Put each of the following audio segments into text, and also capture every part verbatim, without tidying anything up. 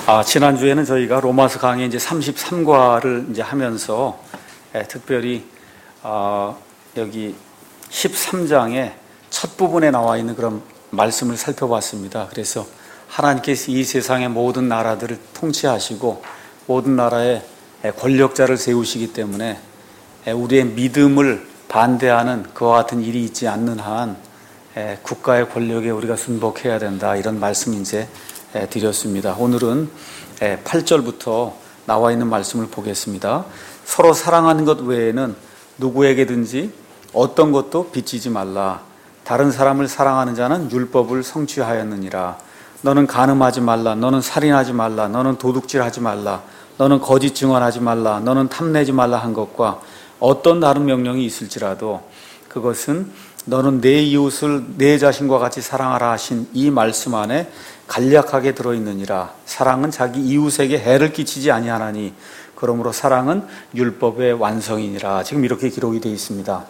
아, 지난주에는 저희가 로마서 강의 이제 삼십삼 과를 이제 하면서 예, 특별히 어, 여기 십삼 장의 첫 부분에 나와 있는 그런 말씀을 살펴봤습니다. 그래서 하나님께서 이 세상의 모든 나라들을 통치하시고 모든 나라의 권력자를 세우시기 때문에 우리의 믿음을 반대하는 그와 같은 일이 있지 않는 한 국가의 권력에 우리가 순복해야 된다, 이런 말씀 이제 드렸습니다. 오늘은 팔 절부터 나와 있는 말씀을 보겠습니다. 서로 사랑하는 것 외에는 누구에게든지 어떤 것도 빚지지 말라. 다른 사람을 사랑하는 자는 율법을 성취하였느니라. 너는 간음하지 말라. 너는 살인하지 말라. 너는 도둑질하지 말라. 너는 거짓 증언하지 말라. 너는 탐내지 말라 한 것과 어떤 다른 명령이 있을지라도 그것은 너는 내 이웃을 내 자신과 같이 사랑하라 하신 이 말씀 안에 간략하게 들어있느니라. 사랑은 자기 이웃에게 해를 끼치지 아니하나니 그러므로 사랑은 율법의 완성이니라. 지금 이렇게 기록이 되어 있습니다.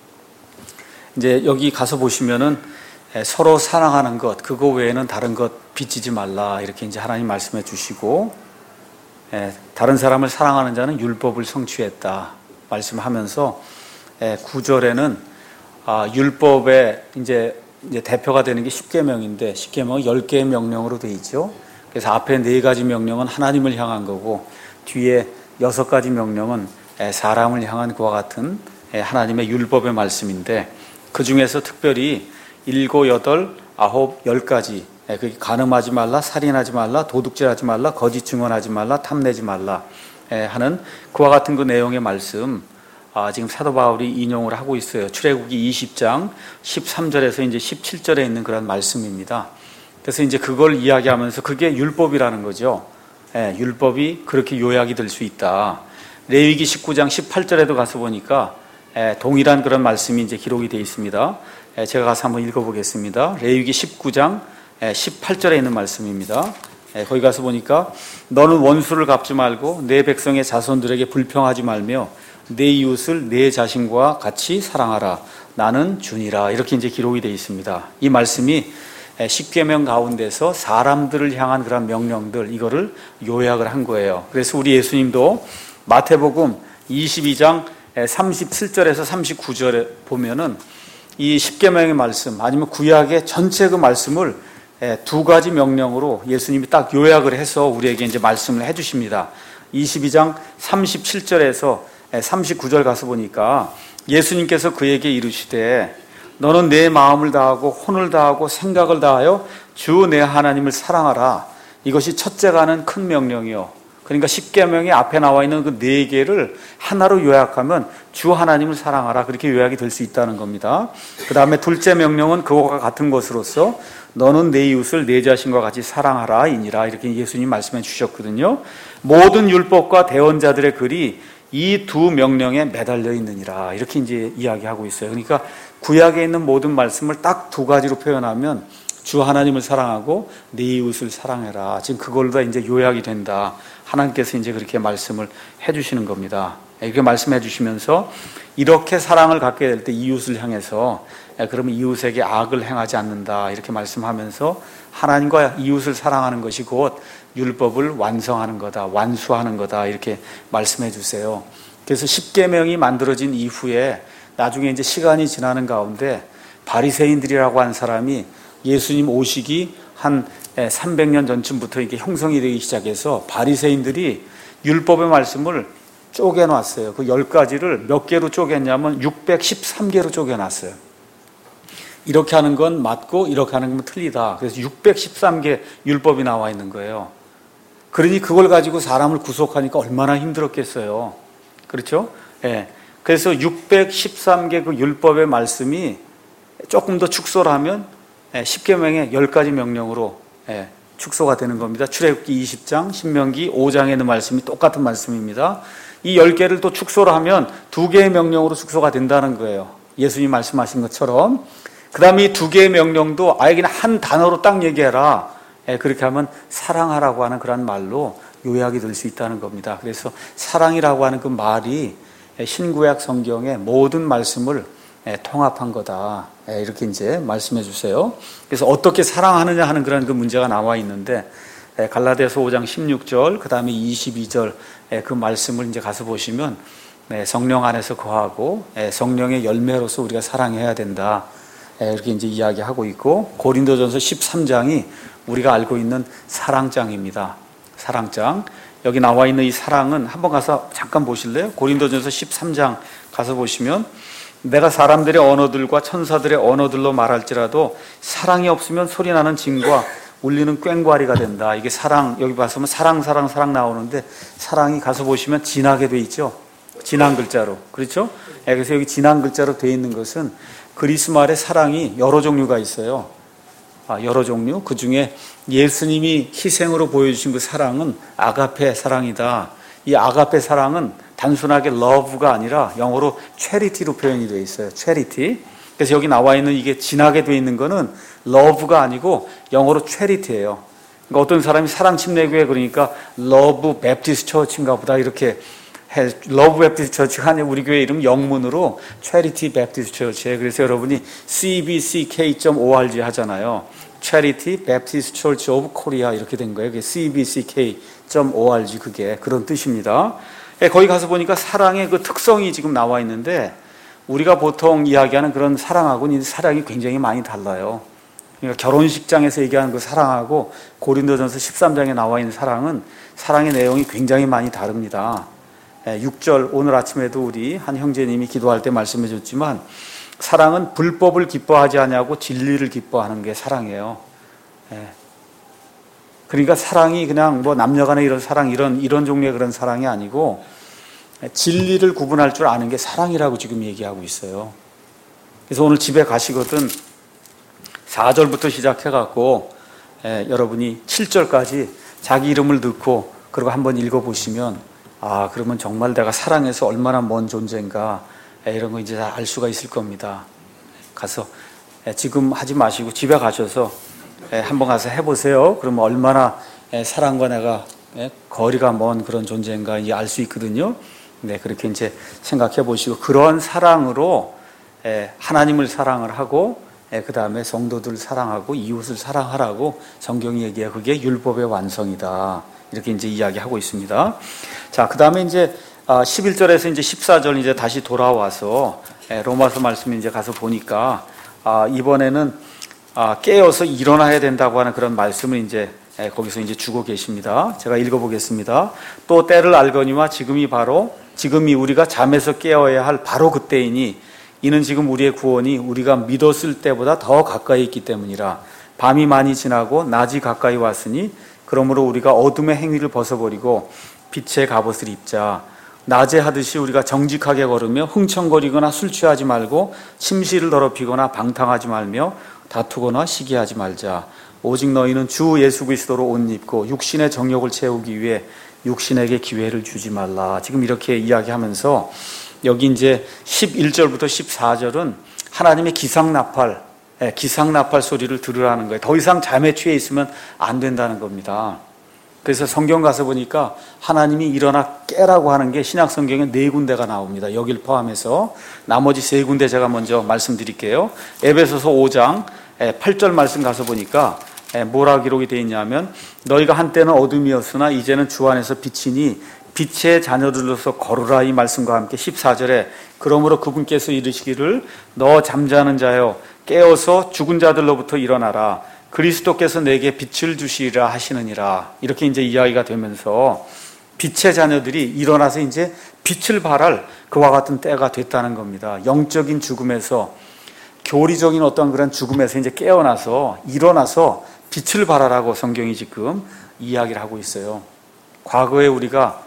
이제 여기 가서 보시면은 서로 사랑하는 것, 그거 외에는 다른 것 빚지지 말라, 이렇게 이제 하나님 말씀해 주시고, 다른 사람을 사랑하는 자는 율법을 성취했다 말씀하면서 구 절에는 아, 율법의 이제, 이제 대표가 되는 게 십계명인데 십계명은 열 개의 명령으로 되어 있죠. 그래서 앞에 네 가지 명령은 하나님을 향한 거고 뒤에 여섯 가지 명령은 사람을 향한 그와 같은 하나님의 율법의 말씀인데, 그 중에서 특별히 일곱, 여덟, 아홉, 열 가지, 간음하지 말라, 살인하지 말라, 도둑질하지 말라, 거짓 증언하지 말라, 탐내지 말라 하는 그와 같은 그 내용의 말씀, 아, 지금 사도 바울이 인용을 하고 있어요. 출애굽기 이십 장 십삼 절에서 이제 십칠 절에 있는 그런 말씀입니다. 그래서 이제 그걸 이야기하면서 그게 율법이라는 거죠. 예, 율법이 그렇게 요약이 될 수 있다. 레위기 십구 장 십팔 절에도 가서 보니까 예, 동일한 그런 말씀이 이제 기록이 되어 있습니다. 예, 제가 가서 한번 읽어보겠습니다. 레위기 십구 장 십팔 절에 있는 말씀입니다. 예, 거기 가서 보니까 너는 원수를 갚지 말고 내 백성의 자손들에게 불평하지 말며 내 이웃을 내 자신과 같이 사랑하라. 나는 주니라. 이렇게 이제 기록이 되어 있습니다. 이 말씀이 십계명 가운데서 사람들을 향한 그런 명령들, 이거를 요약을 한 거예요. 그래서 우리 예수님도 마태복음 이십이 장 삼십칠 절에서 삼십구 절에 보면은 이 십계명의 말씀, 아니면 구약의 전체 그 말씀을 두 가지 명령으로 예수님이 딱 요약을 해서 우리에게 이제 말씀을 해 주십니다. 이십이 장 삼십칠 절에서 삼십구 절 가서 보니까 예수님께서 그에게 이르시되 너는 내 마음을 다하고 혼을 다하고 생각을 다하여 주 내 하나님을 사랑하라. 이것이 첫째가 하는 큰 명령이요. 그러니까 십계명의 앞에 나와 있는 그 네 개를 하나로 요약하면 주 하나님을 사랑하라, 그렇게 요약이 될 수 있다는 겁니다. 그 다음에 둘째 명령은 그와 같은 것으로서 너는 내 이웃을 내 자신과 같이 사랑하라 이니라, 이렇게 예수님 말씀해 주셨거든요. 모든 율법과 대언자들의 글이 이 두 명령에 매달려 있느니라, 이렇게 이제 이야기하고 있어요. 그러니까 구약에 있는 모든 말씀을 딱 두 가지로 표현하면 주 하나님을 사랑하고 내 이웃을 사랑해라, 지금 그걸로 다 이제 요약이 된다. 하나님께서 이제 그렇게 말씀을 해주시는 겁니다. 이렇게 말씀해 주시면서 이렇게 사랑을 갖게 될 때 이웃을 향해서 그러면 이웃에게 악을 행하지 않는다, 이렇게 말씀하면서 하나님과 이웃을 사랑하는 것이 곧 율법을 완성하는 거다, 완수하는 거다, 이렇게 말씀해 주세요. 그래서 십계명이 만들어진 이후에 나중에 이제 시간이 지나는 가운데 바리새인들이라고 한 사람이 예수님 오시기 한 삼백 년 전쯤부터 이게 형성이 되기 시작해서 바리새인들이 율법의 말씀을 쪼개놨어요. 그 열 가지를 몇 개로 쪼갰냐면 육백십삼 개로 쪼개놨어요. 이렇게 하는 건 맞고 이렇게 하는 건 틀리다. 그래서 육백십삼 개 율법이 나와 있는 거예요. 그러니 그걸 가지고 사람을 구속하니까 얼마나 힘들었겠어요. 그렇죠? 예. 그래서 육백십삼 개 그 율법의 말씀이 조금 더 축소를 하면 십계명의 열 가지 명령으로 축소가 되는 겁니다. 출애굽기 이십 장, 신명기 오 장에 있는 말씀이 똑같은 말씀입니다. 이 열 개를 또 축소를 하면 두 개의 명령으로 축소가 된다는 거예요. 예수님 말씀하신 것처럼. 그 다음에 이 두 개의 명령도 아예 그냥 한 단어로 딱 얘기해라. 그렇게 하면 사랑하라고 하는 그런 말로 요약이 될 수 있다는 겁니다. 그래서 사랑이라고 하는 그 말이 신구약 성경의 모든 말씀을 통합한 거다, 이렇게 이제 말씀해 주세요. 그래서 어떻게 사랑하느냐 하는 그런 그 문제가 나와 있는데, 갈라디아서 오 장 십육 절, 그 다음에 이십이 절 그 말씀을 이제 가서 보시면 성령 안에서 거하고 성령의 열매로서 우리가 사랑해야 된다. 이렇게 이제 이야기하고 있고, 고린도전서 십삼 장이 우리가 알고 있는 사랑장입니다. 사랑장. 여기 나와 있는 이 사랑은 한번 가서 잠깐 보실래요? 고린도전서 십삼 장 가서 보시면, 내가 사람들의 언어들과 천사들의 언어들로 말할지라도 사랑이 없으면 소리나는 징과 울리는 꽹과리가 된다. 이게 사랑, 여기 봐서면 사랑 사랑 사랑 나오는데, 사랑이 가서 보시면 진하게 돼 있죠. 진한 글자로. 그렇죠? 그래서 여기 진한 글자로 돼 있는 것은 그리스 말의 사랑이 여러 종류가 있어요. 아, 여러 종류. 그 중에 예수님이 희생으로 보여주신 그 사랑은 아가페 사랑이다. 이 아가페 사랑은 단순하게 love가 아니라 영어로 charity로 표현이 되어 있어요. charity. 그래서 여기 나와 있는 이게 진하게 되어 있는 거는 love가 아니고 영어로 charity예요. 그러니까 어떤 사람이 사랑 침례교회 그러니까 love baptist church인가 보다 이렇게 해. love baptist church가 아니라 우리 교회 이름 영문으로 charity baptist church예요. 그래서 여러분이 씨 비 씨 케이 닷 오 알 지 하잖아요. Charity Baptist Church of Korea 이렇게 된 거예요. 그게 씨 비 씨 케이 닷 오 알 지 그게 그런 뜻입니다. 거기 가서 보니까 사랑의 그 특성이 지금 나와 있는데, 우리가 보통 이야기하는 그런 사랑하고는 사랑이 굉장히 많이 달라요. 그러니까 결혼식장에서 얘기하는 그 사랑하고 고린도전서 십삼 장에 나와 있는 사랑은 사랑의 내용이 굉장히 많이 다릅니다. 육 절 오늘 아침에도 우리 한 형제님이 기도할 때 말씀해 줬지만, 사랑은 불법을 기뻐하지 아니하고 진리를 기뻐하는 게 사랑이에요. 그러니까 사랑이 그냥 뭐 남녀간의 이런 사랑 이런 이런 종류의 그런 사랑이 아니고 진리를 구분할 줄 아는 게 사랑이라고 지금 얘기하고 있어요. 그래서 오늘 집에 가시거든 사 절부터 시작해 갖고 여러분이 칠 절까지 자기 이름을 넣고 그리고 한번 읽어 보시면, 아, 그러면 정말 내가 사랑해서 얼마나 먼 존재인가 이런 거 이제 다 알 수가 있을 겁니다. 가서 지금 하지 마시고 집에 가셔서 한번 가서 해보세요. 그러면 얼마나 사랑과 내가 거리가 먼 그런 존재인가 알 수 있거든요. 네, 그렇게 이제 생각해 보시고, 그런 사랑으로 하나님을 사랑을 하고 그 다음에 성도들을 사랑하고 이웃을 사랑하라고 성경이 얘기해. 그게 율법의 완성이다. 이렇게 이제 이야기하고 있습니다. 자, 그 다음에 이제 십일 절에서 이제 십사 절 이제 다시 돌아와서 로마서 말씀에 이제 가서 보니까 이번에는 깨어서 일어나야 된다고 하는 그런 말씀을 이제 거기서 이제 주고 계십니다. 제가 읽어보겠습니다. 또 때를 알거니와 지금이 바로 지금이 우리가 잠에서 깨어야 할 바로 그때이니, 이는 지금 우리의 구원이 우리가 믿었을 때보다 더 가까이 있기 때문이라. 밤이 많이 지나고 낮이 가까이 왔으니 그러므로 우리가 어둠의 행위를 벗어버리고 빛의 갑옷을 입자. 낮에 하듯이 우리가 정직하게 걸으며 흥청거리거나 술 취하지 말고 침시를 더럽히거나 방탕하지 말며 다투거나 시기하지 말자. 오직 너희는 주 예수 그리스도로 옷 입고 육신의 정욕을 채우기 위해 육신에게 기회를 주지 말라. 지금 이렇게 이야기하면서 여기 이제 십일 절부터 십사 절은 하나님의 기상나팔, 기상나팔 소리를 들으라는 거예요. 더 이상 잠에 취해 있으면 안 된다는 겁니다. 그래서 성경 가서 보니까 하나님이 일어나 깨라고 하는 게 신약 성경에 네 군데가 나옵니다. 여길 포함해서 나머지 세 군데 제가 먼저 말씀드릴게요. 에베소서 오 장 팔 절 말씀 가서 보니까 뭐라 기록이 되어 있냐면, 너희가 한때는 어둠이었으나 이제는 주 안에서 빛이니 빛의 자녀들로서 걸으라. 이 말씀과 함께 십사 절에 그러므로 그분께서 이르시기를 너 잠자는 자여 깨어서 죽은 자들로부터 일어나라. 그리스도께서 내게 빛을 주시리라 하시느니라. 이렇게 이제 이야기가 되면서 빛의 자녀들이 일어나서 이제 빛을 발할 그와 같은 때가 됐다는 겁니다. 영적인 죽음에서, 교리적인 어떤 그런 죽음에서 이제 깨어나서 일어나서 빛을 발하라고 성경이 지금 이야기를 하고 있어요. 과거에 우리가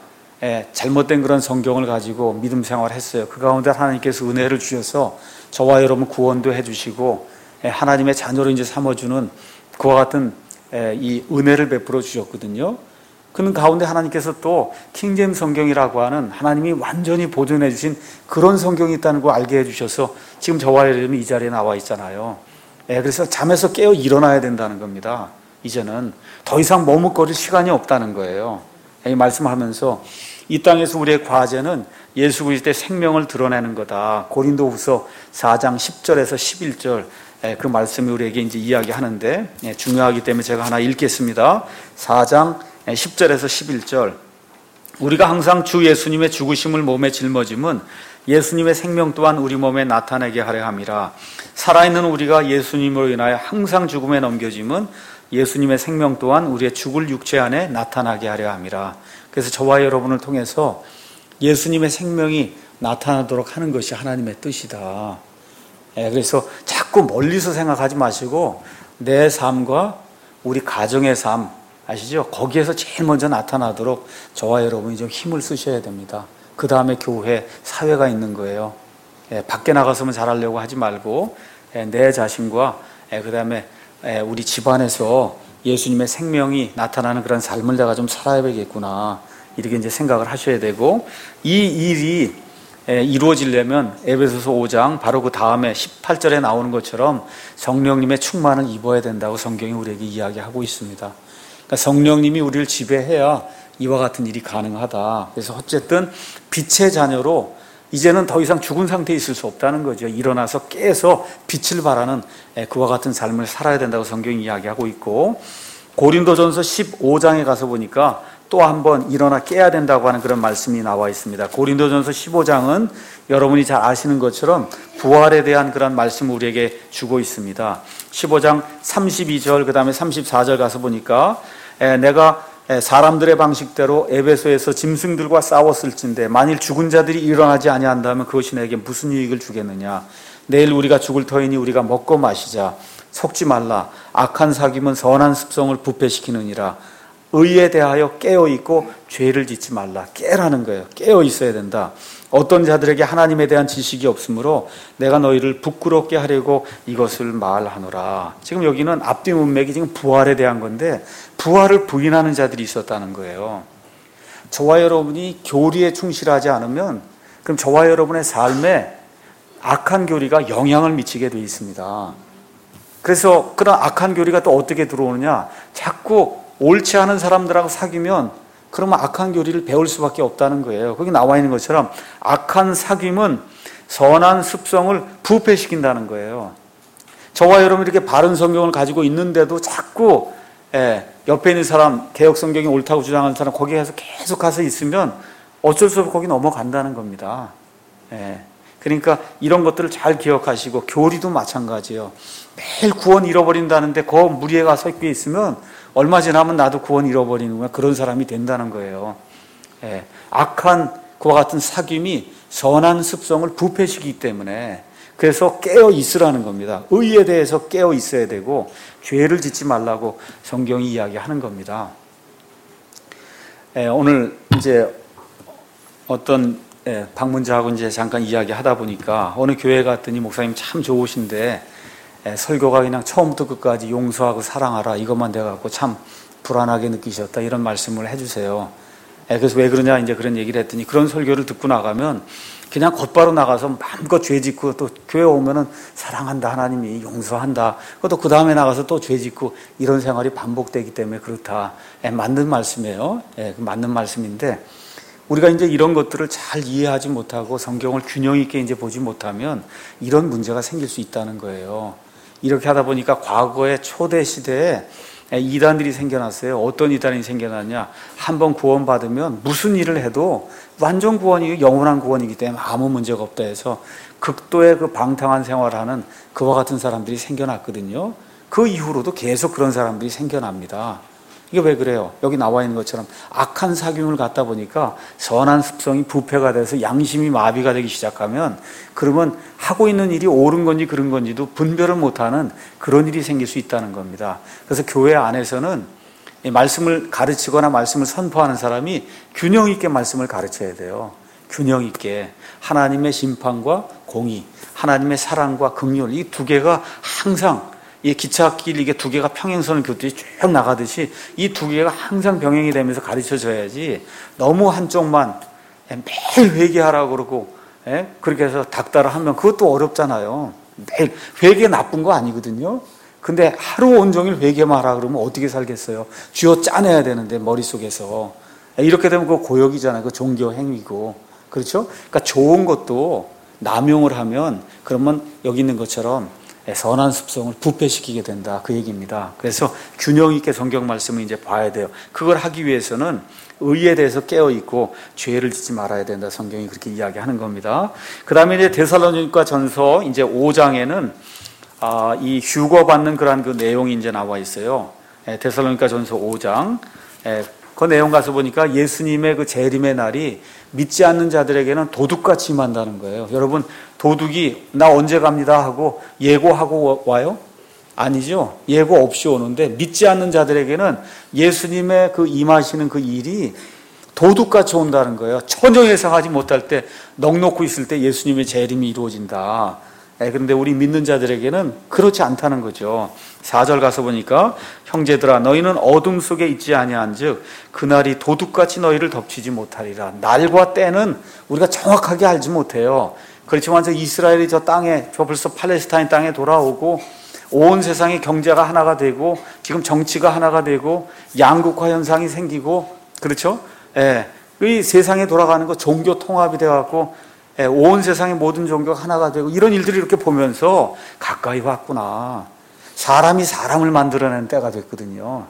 잘못된 그런 성경을 가지고 믿음 생활을 했어요. 그 가운데 하나님께서 은혜를 주셔서 저와 여러분 구원도 해주시고 하나님의 자녀로 이제 삼아주는 그와 같은 이 은혜를 베풀어 주셨거든요. 그 가운데 하나님께서 또 킹제임 성경이라고 하는 하나님이 완전히 보존해 주신 그런 성경이 있다는 걸 알게 해주셔서 지금 저와 여러분이 이 자리에 나와 있잖아요. 그래서 잠에서 깨어 일어나야 된다는 겁니다. 이제는 더 이상 머뭇거릴 시간이 없다는 거예요. 이 말씀하면서 이 땅에서 우리의 과제는 예수 그리스도의 생명을 드러내는 거다. 고린도후서 사 장 십 절에서 십일 절 그 말씀이 우리에게 이제 이야기하는데 중요하기 때문에 제가 하나 읽겠습니다. 사 장 십 절에서 십일 절. 우리가 항상 주 예수님의 죽으심을 몸에 짊어짐은 예수님의 생명 또한 우리 몸에 나타내게 하려 함이라. 살아있는 우리가 예수님으로 인하여 항상 죽음에 넘겨짐은 예수님의 생명 또한 우리의 죽을 육체 안에 나타나게 하려 함이라. 그래서 저와 여러분을 통해서 예수님의 생명이 나타나도록 하는 것이 하나님의 뜻이다. 그래서 자꾸 멀리서 생각하지 마시고 내 삶과 우리 가정의 삶 아시죠? 거기에서 제일 먼저 나타나도록 저와 여러분이 좀 힘을 쓰셔야 됩니다. 그 다음에 교회, 사회가 있는 거예요. 밖에 나가서만 잘하려고 하지 말고 내 자신과 그 다음에 우리 집안에서 예수님의 생명이 나타나는 그런 삶을 내가 좀 살아야 되겠구나, 이렇게 이제 생각을 하셔야 되고, 이 일이 이루어지려면 에베소서 오 장 바로 그 다음에 십팔 절에 나오는 것처럼 성령님의 충만을 입어야 된다고 성경이 우리에게 이야기하고 있습니다. 그러니까 성령님이 우리를 지배해야 이와 같은 일이 가능하다. 그래서 어쨌든 빛의 자녀로 이제는 더 이상 죽은 상태에 있을 수 없다는 거죠. 일어나서 깨서 빛을 발하는 그와 같은 삶을 살아야 된다고 성경이 이야기하고 있고, 고린도전서 십오 장에 가서 보니까 또 한 번 일어나 깨야 된다고 하는 그런 말씀이 나와 있습니다. 고린도전서 십오 장은 여러분이 잘 아시는 것처럼 부활에 대한 그런 말씀을 우리에게 주고 있습니다. 십오 장 삼십이 절 그 다음에 삼십사 절 가서 보니까 내가 사람들의 방식대로 에베소에서 짐승들과 싸웠을진데 만일 죽은 자들이 일어나지 아니한다면 그것이 내게 무슨 유익을 주겠느냐. 내일 우리가 죽을 터이니 우리가 먹고 마시자. 속지 말라. 악한 사귐은 선한 습성을 부패시키느니라. 의에 대하여 깨어있고 죄를 짓지 말라. 깨라는 거예요. 깨어 있어야 된다. 어떤 자들에게 하나님에 대한 지식이 없으므로 내가 너희를 부끄럽게 하려고 이것을 말하노라. 지금 여기는 앞뒤 문맥이 지금 부활에 대한 건데 부활을 부인하는 자들이 있었다는 거예요. 저와 여러분이 교리에 충실하지 않으면 그럼 저와 여러분의 삶에 악한 교리가 영향을 미치게 되어 있습니다. 그래서 그런 악한 교리가 또 어떻게 들어오느냐, 자꾸 옳지 않은 사람들하고 사귀면 그러면 악한 교리를 배울 수밖에 없다는 거예요. 거기 나와 있는 것처럼 악한 사귐은 선한 습성을 부패시킨다는 거예요. 저와 여러분 이렇게 바른 성경을 가지고 있는데도 자꾸 예, 옆에 있는 사람, 개혁 성경이 옳다고 주장하는 사람 거기에 가서 계속 가서 있으면 어쩔 수 없이 거기 넘어간다는 겁니다. 예, 그러니까 이런 것들을 잘 기억하시고, 교리도 마찬가지예요. 매일 구원 잃어버린다는데 그 무리에 가서 있으면 얼마 지나면 나도 구원 잃어버리는 거야. 그런 사람이 된다는 거예요. 예, 악한 그와 같은 사귐이 선한 습성을 부패시키기 때문에 그래서 깨어 있으라는 겁니다. 의에 대해서 깨어 있어야 되고 죄를 짓지 말라고 성경이 이야기하는 겁니다. 예, 오늘 이제 어떤 예, 방문자하고 이제 잠깐 이야기하다 보니까 어느 교회 갔더니 목사님 참 좋으신데 예, 설교가 그냥 처음부터 끝까지 용서하고 사랑하라 이것만 돼갖고 참 불안하게 느끼셨다, 이런 말씀을 해주세요. 예, 그래서 왜 그러냐 이제 그런 얘기를 했더니, 그런 설교를 듣고 나가면 그냥 곧바로 나가서 마음껏 죄 짓고, 또 교회 오면은 사랑한다, 하나님이 용서한다, 또 그 다음에 나가서 또 죄 짓고, 이런 생활이 반복되기 때문에 그렇다. 예, 맞는 말씀이에요. 예, 맞는 말씀인데 우리가 이제 이런 것들을 잘 이해하지 못하고 성경을 균형 있게 이제 보지 못하면 이런 문제가 생길 수 있다는 거예요. 이렇게 하다 보니까 과거의 초대 시대에 이단들이 생겨났어요. 어떤 이단이 생겨났냐? 한번 구원받으면 무슨 일을 해도 완전 구원이 영원한 구원이기 때문에 아무 문제가 없다 해서 극도의 그 방탕한 생활하는 그와 같은 사람들이 생겨났거든요. 그 이후로도 계속 그런 사람들이 생겨납니다. 이게 왜 그래요? 여기 나와 있는 것처럼 악한 사귐을 갖다 보니까 선한 습성이 부패가 돼서 양심이 마비가 되기 시작하면, 그러면 하고 있는 일이 옳은 건지 그런 건지도 분별을 못하는 그런 일이 생길 수 있다는 겁니다. 그래서 교회 안에서는 말씀을 가르치거나 말씀을 선포하는 사람이 균형 있게 말씀을 가르쳐야 돼요. 균형 있게 하나님의 심판과 공의, 하나님의 사랑과 긍휼, 이 두 개가 항상, 이 기찻길 이게 두 개가 평행선을 긋듯이 쭉 나가듯이 이 두 개가 항상 병행이 되면서 가르쳐져야지, 너무 한쪽만 매일 회개하라고 그러고 예? 그렇게 해서 닥달을 하면 그것도 어렵잖아요. 매일 회개 나쁜 거 아니거든요. 근데 하루 온종일 회개만 하라 그러면 어떻게 살겠어요? 쥐어 짜내야 되는데 머릿속에서. 이렇게 되면 그거 고역이잖아요. 그 종교 행위고. 그렇죠? 그러니까 좋은 것도 남용을 하면, 그러면 여기 있는 것처럼 선한 습성을 부패시키게 된다, 그 얘기입니다. 그래서 균형 있게 성경 말씀을 이제 봐야 돼요. 그걸 하기 위해서는 의에 대해서 깨어 있고 죄를 짓지 말아야 된다, 성경이 그렇게 이야기하는 겁니다. 그 다음에 이제 데살로니가 전서 이제 오 장에는 아, 이 휴거받는 그러한 그 내용이 이제 나와 있어요. 데살로니가 전서 오 장. 그 내용 가서 보니까 예수님의 그 재림의 날이 믿지 않는 자들에게는 도둑같이 임한다는 거예요. 여러분, 도둑이 나 언제 갑니다 하고 예고하고 와요? 아니죠. 예고 없이 오는데, 믿지 않는 자들에게는 예수님의 그 임하시는 그 일이 도둑같이 온다는 거예요. 전혀 예상하지 못할 때, 넋놓고 있을 때 예수님의 재림이 이루어진다. 그런데 우리 믿는 자들에게는 그렇지 않다는 거죠. 사 절 가서 보니까 형제들아 너희는 어둠 속에 있지 아니한즉 그날이 도둑같이 너희를 덮치지 못하리라. 날과 때는 우리가 정확하게 알지 못해요. 그렇지만 저 이스라엘이 저 땅에, 저 벌써 팔레스타인 땅에 돌아오고 온 세상의 경제가 하나가 되고 지금 정치가 하나가 되고 양극화 현상이 생기고, 그렇죠? 예, 이 세상에 돌아가는 거 종교 통합이 돼갖고 온 세상의 모든 종교가 하나가 되고 이런 일들이 이렇게 보면서 가까이 왔구나. 사람이 사람을 만들어내는 때가 됐거든요.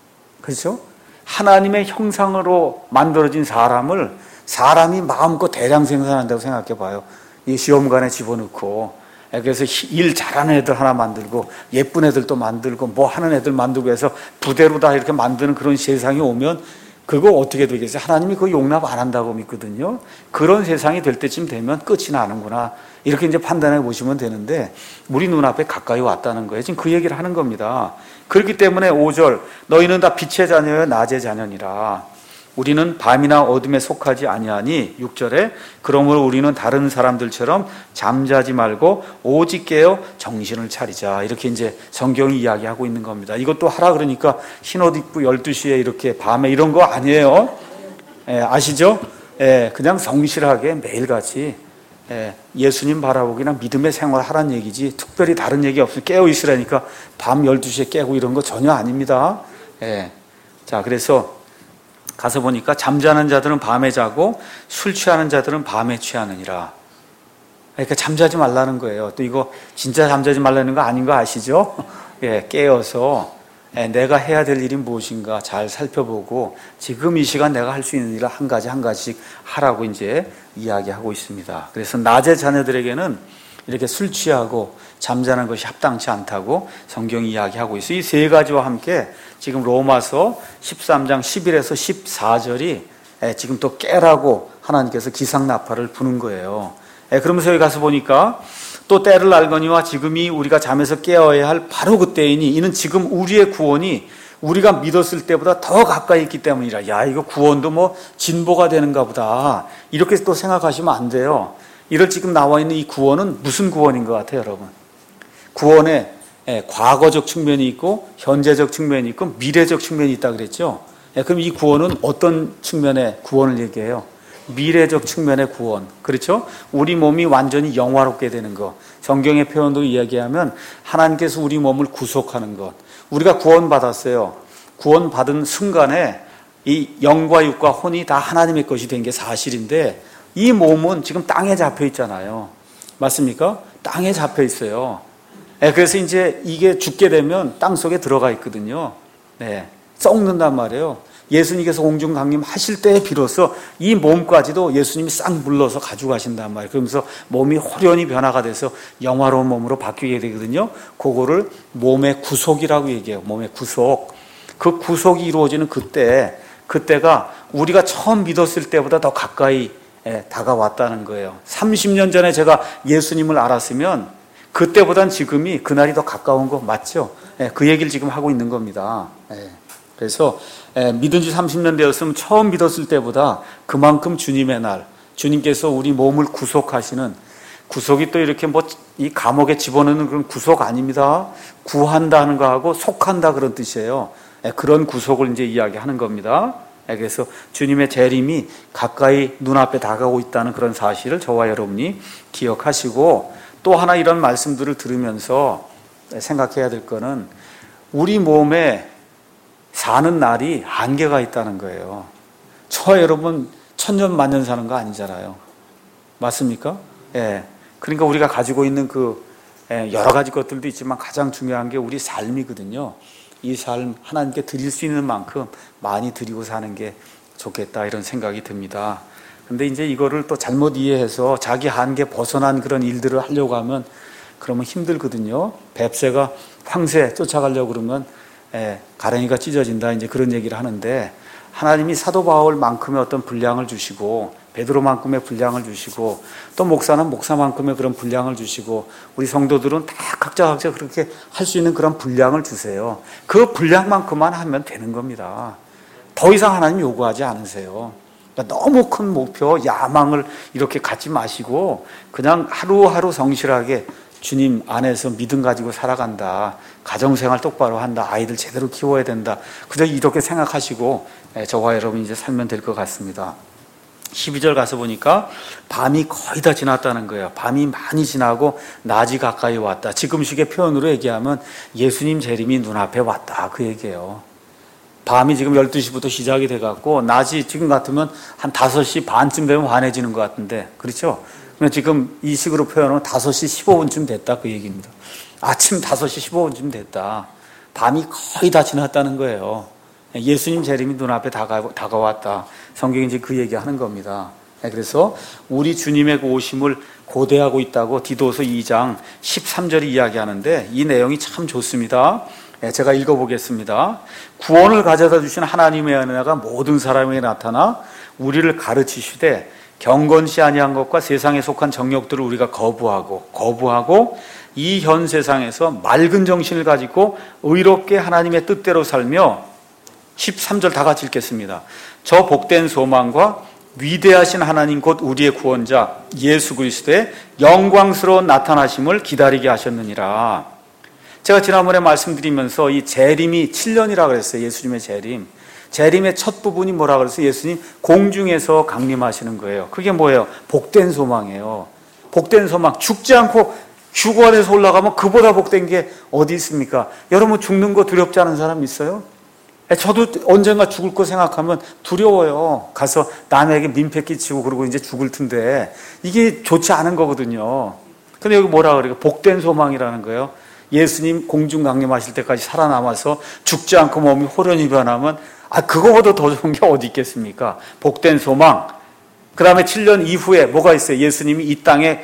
그렇죠? 하나님의 형상으로 만들어진 사람을 사람이 마음껏 대량 생산한다고 생각해 봐요. 이 시험관에 집어넣고, 그래서 일 잘하는 애들 하나 만들고 예쁜 애들도 만들고 뭐 하는 애들 만들고 해서 부대로 다 이렇게 만드는 그런 세상이 오면 그거 어떻게 되겠어요? 하나님이 그거 용납 안 한다고 믿거든요. 그런 세상이 될 때쯤 되면 끝이 나는구나, 이렇게 이제 판단해 보시면 되는데, 우리 눈앞에 가까이 왔다는 거예요. 지금 그 얘기를 하는 겁니다. 그렇기 때문에 오 절 너희는 다 빛의 자녀여 낮의 자녀니라. 우리는 밤이나 어둠에 속하지 아니하니, 육 절에 그러므로 우리는 다른 사람들처럼 잠자지 말고 오직 깨어 정신을 차리자, 이렇게 이제 성경이 이야기하고 있는 겁니다. 이것도 하라 그러니까 흰옷 입고 열두 시에 이렇게 밤에 이런 거 아니에요. 예, 아시죠? 예, 그냥 성실하게 매일같이 예, 예수님 바라보기나 믿음의 생활 하라는 얘기지 특별히 다른 얘기 없어요. 깨어 있으라니까 밤 열두 시에 깨고 이런 거 전혀 아닙니다. 예. 자, 그래서 가서 보니까 잠자는 자들은 밤에 자고 술 취하는 자들은 밤에 취하느니라. 그러니까 잠자지 말라는 거예요. 또 이거 진짜 잠자지 말라는 거 아닌 거 아시죠? 예, 깨어서 예, 내가 해야 될 일이 무엇인가 잘 살펴보고 지금 이 시간 내가 할 수 있는 일을 한 가지 한 가지씩 하라고 이제 이야기하고 있습니다. 그래서 낮의 자녀들에게는 이렇게 술 취하고 잠자는 것이 합당치 않다고 성경이 이야기하고 있어요. 이 세 가지와 함께 지금 로마서 십삼 장 십일에서 십사 절이 지금 또 깨라고 하나님께서 기상나팔을 부는 거예요. 그러면서 여기 가서 보니까 또 때를 알거니와 지금이 우리가 잠에서 깨어야 할 바로 그때이니 이는 지금 우리의 구원이 우리가 믿었을 때보다 더 가까이 있기 때문이라. 야, 이거 구원도 뭐 진보가 되는가 보다, 이렇게 또 생각하시면 안 돼요. 이럴 지금 나와 있는 이 구원은 무슨 구원인 것 같아요, 여러분? 구원에 과거적 측면이 있고 현재적 측면이 있고 미래적 측면이 있다 그랬죠. 그럼 이 구원은 어떤 측면의 구원을 얘기해요? 미래적 측면의 구원, 그렇죠? 우리 몸이 완전히 영화롭게 되는 것. 성경의 표현도 이야기하면 하나님께서 우리 몸을 구속하는 것. 우리가 구원받았어요. 구원받은 순간에 이 영과 육과 혼이 다 하나님의 것이 된 게 사실인데, 이 몸은 지금 땅에 잡혀 있잖아요. 맞습니까? 땅에 잡혀 있어요. 네, 그래서 이제 이게 죽게 되면 땅 속에 들어가 있거든요. 네, 썩는단 말이에요. 예수님께서 공중 강림하실 때에 비로소 이 몸까지도 예수님이 싹 물러서 가져가신단 말이에요. 그러면서 몸이 호련히 변화가 돼서 영화로운 몸으로 바뀌게 되거든요. 그거를 몸의 구속이라고 얘기해요. 몸의 구속. 그 구속이 이루어지는 그때, 그때가 우리가 처음 믿었을 때보다 더 가까이 다가왔다는 거예요. 삼십 년 전에 제가 예수님을 알았으면 그때보단 지금이 그날이 더 가까운 거 맞죠? 그 얘기를 지금 하고 있는 겁니다. 그래서 믿은 지 삼십 년 되었으면 처음 믿었을 때보다 그만큼 주님의 날, 주님께서 우리 몸을 구속하시는, 구속이 또 이렇게 뭐 이 감옥에 집어넣는 그런 구속 아닙니다. 구한다는 거하고 속한다 그런 뜻이에요. 그런 구속을 이제 이야기하는 겁니다. 그래서 주님의 재림이 가까이 눈앞에 다가오고 있다는 그런 사실을 저와 여러분이 기억하시고, 또 하나 이런 말씀들을 들으면서 생각해야 될 거는 우리 몸에 사는 날이 한계가 있다는 거예요. 저 여러분 천년 만년 사는 거 아니잖아요. 맞습니까? 예. 그러니까 우리가 가지고 있는 그 여러 가지 것들도 있지만 가장 중요한 게 우리 삶이거든요. 이 삶 하나님께 드릴 수 있는 만큼 많이 드리고 사는 게 좋겠다 이런 생각이 듭니다. 근데 이제 이거를 또 잘못 이해해서 자기 한계 벗어난 그런 일들을 하려고 하면 그러면 힘들거든요. 뱁새가 황새 쫓아가려고 그러면 예, 가랭이가 찢어진다 이제 그런 얘기를 하는데, 하나님이 사도 바울만큼의 어떤 분량을 주시고 베드로만큼의 분량을 주시고 또 목사는 목사만큼의 그런 분량을 주시고 우리 성도들은 다 각자 각자 그렇게 할 수 있는 그런 분량을 주세요. 그 분량만큼만 하면 되는 겁니다. 더 이상 하나님 요구하지 않으세요. 그러니까 너무 큰 목표, 야망을 이렇게 갖지 마시고 그냥 하루하루 성실하게 주님 안에서 믿음 가지고 살아간다. 가정생활 똑바로 한다. 아이들 제대로 키워야 된다. 그저 이렇게 생각하시고 저와 여러분 이제 살면 될 것 같습니다. 십이 절 가서 보니까 밤이 거의 다 지났다는 거예요. 밤이 많이 지나고 낮이 가까이 왔다. 지금식의 표현으로 얘기하면 예수님 재림이 눈앞에 왔다. 그 얘기예요. 밤이 지금 열두 시부터 시작이 돼갖고 낮이 지금 같으면 한 다섯 시 반쯤 되면 환해지는 것 같은데, 그렇죠? 지금 이 식으로 표현하면 다섯 시 십오 분쯤 됐다 그 얘기입니다. 아침 다섯 시 십오 분쯤 됐다. 밤이 거의 다 지났다는 거예요. 예수님 재림이 눈앞에 다가, 다가왔다. 성경이 이제 그 얘기하는 겁니다. 그래서 우리 주님의 그 오심을 고대하고 있다고 디도서 이 장 십삼 절이 이야기하는데 이 내용이 참 좋습니다. 제가 읽어보겠습니다. 구원을 가져다 주신 하나님의 은혜가 모든 사람에게 나타나 우리를 가르치시되 경건치 아니한 것과 세상에 속한 정욕들을 우리가 거부하고 거부하고 이 현 세상에서 맑은 정신을 가지고 의롭게 하나님의 뜻대로 살며, 십삼 절 다 같이 읽겠습니다. 저 복된 소망과 위대하신 하나님 곧 우리의 구원자 예수 그리스도의 영광스러운 나타나심을 기다리게 하셨느니라. 제가 지난번에 말씀드리면서 이 재림이 칠 년이라고 그랬어요. 예수님의 재림. 재림의 첫 부분이 뭐라 그랬어요? 예수님 공중에서 강림하시는 거예요. 그게 뭐예요? 복된 소망이에요. 복된 소망. 죽지 않고 휴관에서 올라가면 그보다 복된 게 어디 있습니까? 여러분 죽는 거 두렵지 않은 사람 있어요? 저도 언젠가 죽을 거 생각하면 두려워요. 가서 남에게 민폐 끼치고 그러고 이제 죽을 텐데 이게 좋지 않은 거거든요. 근데 여기 뭐라 그래요? 복된 소망이라는 거예요. 예수님 공중 강림하실 때까지 살아남아서 죽지 않고 몸이 호련히 변하면 아 그거보다 더 좋은 게 어디 있겠습니까? 복된 소망. 그 다음에 칠 년 이후에 뭐가 있어요? 예수님이 이 땅에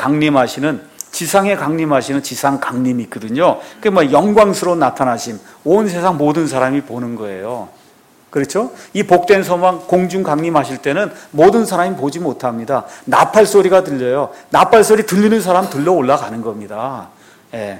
강림하시는, 지상에 강림하시는 지상 강림이 있거든요. 그게 뭐 영광스러운 나타나심, 온 세상 모든 사람이 보는 거예요. 그렇죠? 이 복된 소망 공중 강림하실 때는 모든 사람이 보지 못합니다. 나팔 소리가 들려요. 나팔 소리 들리는 사람 들러 올라가는 겁니다. 예.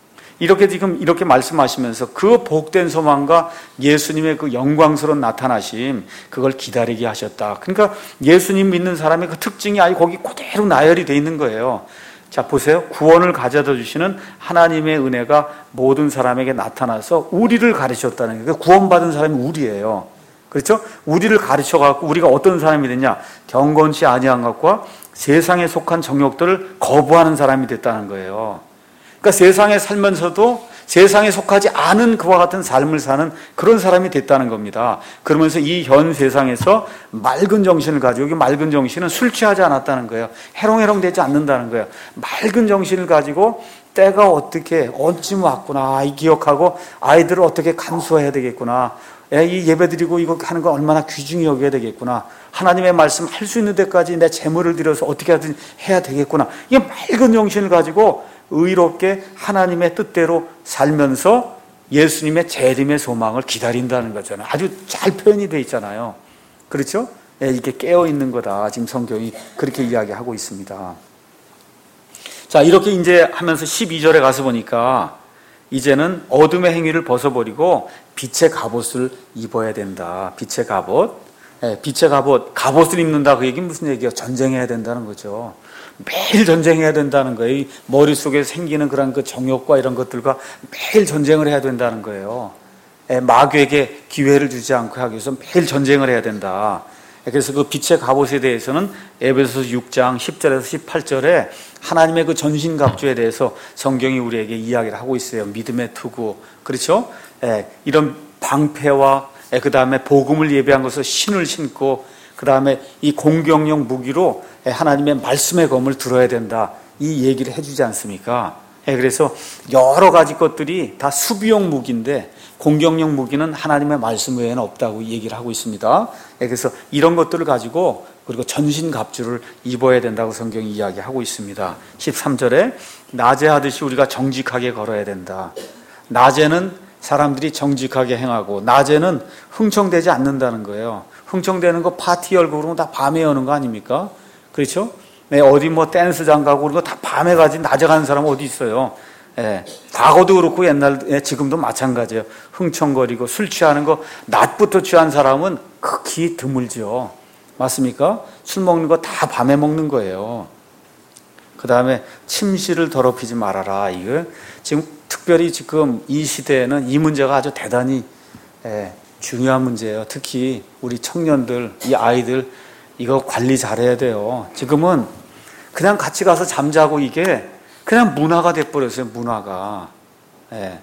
이렇게 지금 이렇게 말씀하시면서 그 복된 소망과 예수님의 그 영광스러운 나타나심, 그걸 기다리게 하셨다. 그러니까 예수님 믿는 사람의 그 특징이 아예 거기 그대로 나열이 돼 있는 거예요. 자, 보세요. 구원을 가져다 주시는 하나님의 은혜가 모든 사람에게 나타나서 우리를 가르쳤다는 거예요. 구원받은 사람이 우리예요. 그렇죠? 우리를 가르쳐갖고 우리가 어떤 사람이 됐냐? 경건치 아니한 것과 세상에 속한 정욕들을 거부하는 사람이 됐다는 거예요. 그러니까 세상에 살면서도 세상에 속하지 않은 그와 같은 삶을 사는 그런 사람이 됐다는 겁니다. 그러면서 이 현 세상에서 맑은 정신을 가지고, 여기 맑은 정신은 술 취하지 않았다는 거예요. 해롱해롱 되지 않는다는 거예요. 맑은 정신을 가지고 때가 어떻게 언쯤 왔구나 이 기억하고 아이들을 어떻게 간수해야 되겠구나, 이 예배드리고 이거 하는 거 얼마나 귀중히 여겨야 되겠구나, 하나님의 말씀 할 수 있는 데까지 내 재물을 들여서 어떻게 하든 해야 되겠구나, 이 맑은 정신을 가지고 의롭게 하나님의 뜻대로 살면서 예수님의 재림의 소망을 기다린다는 거잖아요. 아주 잘 표현이 되어 있잖아요. 그렇죠? 예, 이게 깨어있는 거다. 지금 성경이 그렇게 이야기하고 있습니다. 자, 이렇게 이제 하면서 십이 절에 가서 보니까 이제는 어둠의 행위를 벗어버리고 빛의 갑옷을 입어야 된다. 빛의 갑옷. 예, 빛의 갑옷. 갑옷을 입는다. 그 얘기는 무슨 얘기예요? 전쟁해야 된다는 거죠. 매일 전쟁해야 된다는 거예요. 이 머릿속에 생기는 그런 그 정욕과 이런 것들과 매일 전쟁을 해야 된다는 거예요. 마귀에게 기회를 주지 않고 하기 위해서 매일 전쟁을 해야 된다. 그래서 그 빛의 갑옷에 대해서는 에베소서 육 장 십 절에서 십팔 절에 하나님의 그 전신갑주에 대해서 성경이 우리에게 이야기를 하고 있어요. 믿음의 투구. 그렇죠? 이런 방패와 그 다음에 복음을 예비한 것을 신을 신고, 그 다음에 이 공격용 무기로 하나님의 말씀의 검을 들어야 된다. 이 얘기를 해주지 않습니까? 예, 그래서 여러 가지 것들이 다 수비용 무기인데 공격용 무기는 하나님의 말씀 외에는 없다고 얘기를 하고 있습니다. 예, 그래서 이런 것들을 가지고 그리고 전신갑주를 입어야 된다고 성경이 이야기하고 있습니다. 십삼 절에 낮에 하듯이 우리가 정직하게 걸어야 된다. 낮에는 사람들이 정직하게 행하고 낮에는 흥청되지 않는다는 거예요. 흥청되는 거 파티 열고 그러면 다 밤에 여는 거 아닙니까? 그렇죠? 네, 어디 뭐 댄스장 가고 그런 거 다 밤에 가지 낮에 가는 사람 어디 있어요? 예, 과거도 그렇고 옛날, 예, 지금도 마찬가지예요. 흥청거리고 술 취하는 거 낮부터 취한 사람은 극히 드물죠. 맞습니까? 술 먹는 거 다 밤에 먹는 거예요. 그 다음에 침실을 더럽히지 말아라. 이거 지금 특별히 지금 이 시대에는 이 문제가 아주 대단히, 예, 중요한 문제예요. 특히 우리 청년들, 이 아이들 이거 관리 잘해야 돼요. 지금은 그냥 같이 가서 잠자고 이게 그냥 문화가 돼버렸어요. 문화가. 예.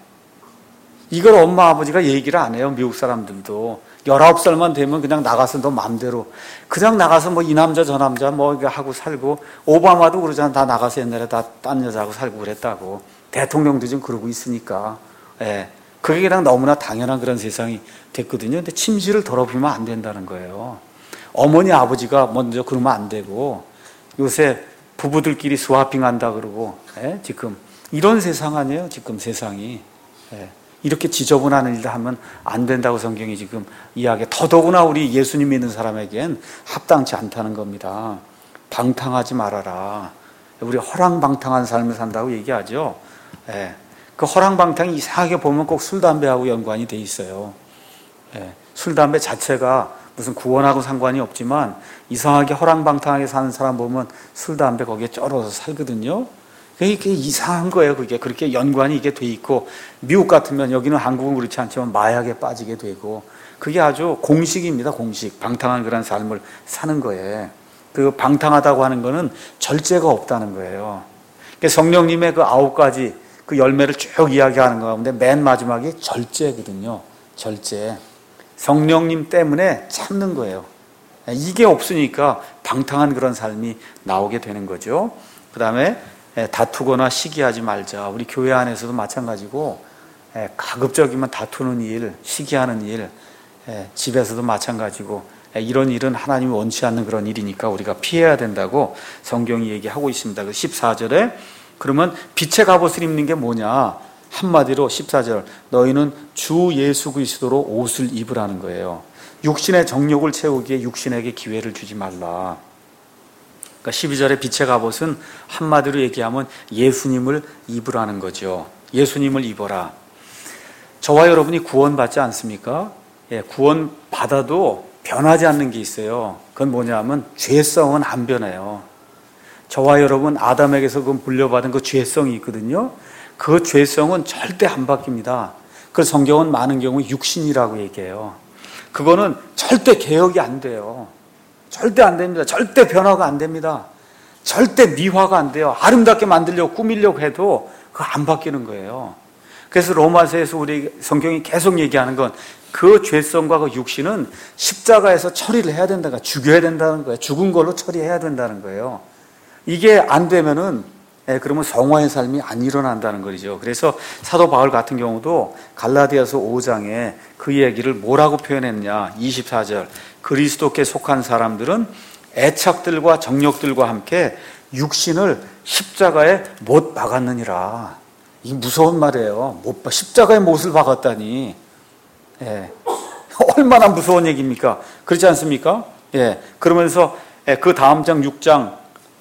이걸 엄마 아버지가 얘기를 안 해요. 미국 사람들도 열아홉 살만 되면 그냥 나가서 너 맘대로 그냥 나가서 뭐 이 남자 저 남자 뭐 이거 하고 살고, 오바마도 그러잖아. 다 나가서 옛날에 다 딴 여자하고 살고 그랬다고. 대통령도 지금 그러고 있으니까. 예. 그게 그냥 너무나 당연한 그런 세상이 됐거든요. 근데 침실을 더럽히면 안 된다는 거예요. 어머니 아버지가 먼저 그러면 안 되고, 요새 부부들끼리 스와핑 한다 그러고, 예? 지금 이런 세상 아니에요. 지금 세상이. 예. 이렇게 지저분한 일을 하면 안 된다고 성경이 지금 이야기. 더더구나 우리 예수님 믿는 사람에겐 합당치 않다는 겁니다. 방탕하지 말아라. 우리 허랑방탕한 삶을 산다고 얘기하죠. 예. 그 허랑방탕이 이상하게 보면 꼭 술, 담배하고 연관이 돼 있어요. 예. 술, 담배 자체가 무슨 구원하고 상관이 없지만 이상하게 허랑방탕하게 사는 사람 보면 술, 담배 거기에 쩔어서 살거든요. 그게 이상한 거예요. 그게 그렇게 연관이 이게 돼 있고, 미국 같으면, 여기는 한국은 그렇지 않지만 마약에 빠지게 되고, 그게 아주 공식입니다. 공식. 방탕한 그런 삶을 사는 거예요. 그 방탕하다고 하는 거는 절제가 없다는 거예요. 성령님의 그 아홉 가지 그 열매를 쭉 이야기하는 가운데 맨 마지막이 절제거든요. 절제. 성령님 때문에 참는 거예요. 이게 없으니까 방탕한 그런 삶이 나오게 되는 거죠. 그 다음에 다투거나 시기하지 말자. 우리 교회 안에서도 마찬가지고, 가급적이면 다투는 일, 시기하는 일, 집에서도 마찬가지고, 이런 일은 하나님이 원치 않는 그런 일이니까 우리가 피해야 된다고 성경이 얘기하고 있습니다. 십사 절에 그러면 빛의 갑옷을 입는 게 뭐냐? 한마디로 십사 절, 너희는 주 예수 그리스도로 옷을 입으라는 거예요. 육신의 정욕을 채우기에 육신에게 기회를 주지 말라. 그러니까 십이 절의 빛의 갑옷은 한마디로 얘기하면 예수님을 입으라는 거죠. 예수님을 입어라. 저와 여러분이 구원받지 않습니까? 예, 구원받아도 변하지 않는 게 있어요. 그건 뭐냐면 죄성은 안 변해요. 저와 여러분 아담에게서 그 물려받은 그 죄성이 있거든요. 그 죄성은 절대 안 바뀝니다. 그래서 성경은 많은 경우 육신이라고 얘기해요. 그거는 절대 개혁이 안 돼요. 절대 안 됩니다. 절대 변화가 안 됩니다. 절대 미화가 안 돼요. 아름답게 만들려고 꾸미려고 해도 그거 안 바뀌는 거예요. 그래서 로마서에서 우리 성경이 계속 얘기하는 건 그 죄성과 그 육신은 십자가에서 처리를 해야 된다는 거예요. 죽여야 된다는 거예요. 죽은 걸로 처리해야 된다는 거예요. 이게 안 되면은, 예, 그러면 성화의 삶이 안 일어난다는 거죠. 그래서 사도 바울 같은 경우도 갈라디아서 오 장에 그 얘기를 뭐라고 표현했냐? 이십사 절, 그리스도께 속한 사람들은 애착들과 정욕들과 함께 육신을 십자가에 못 박았느니라. 이 무서운 말이에요. 못 박, 십자가에 못을 박았다니. 예. 얼마나 무서운 얘기입니까? 그렇지 않습니까? 예. 그러면서 그 다음 장 육 장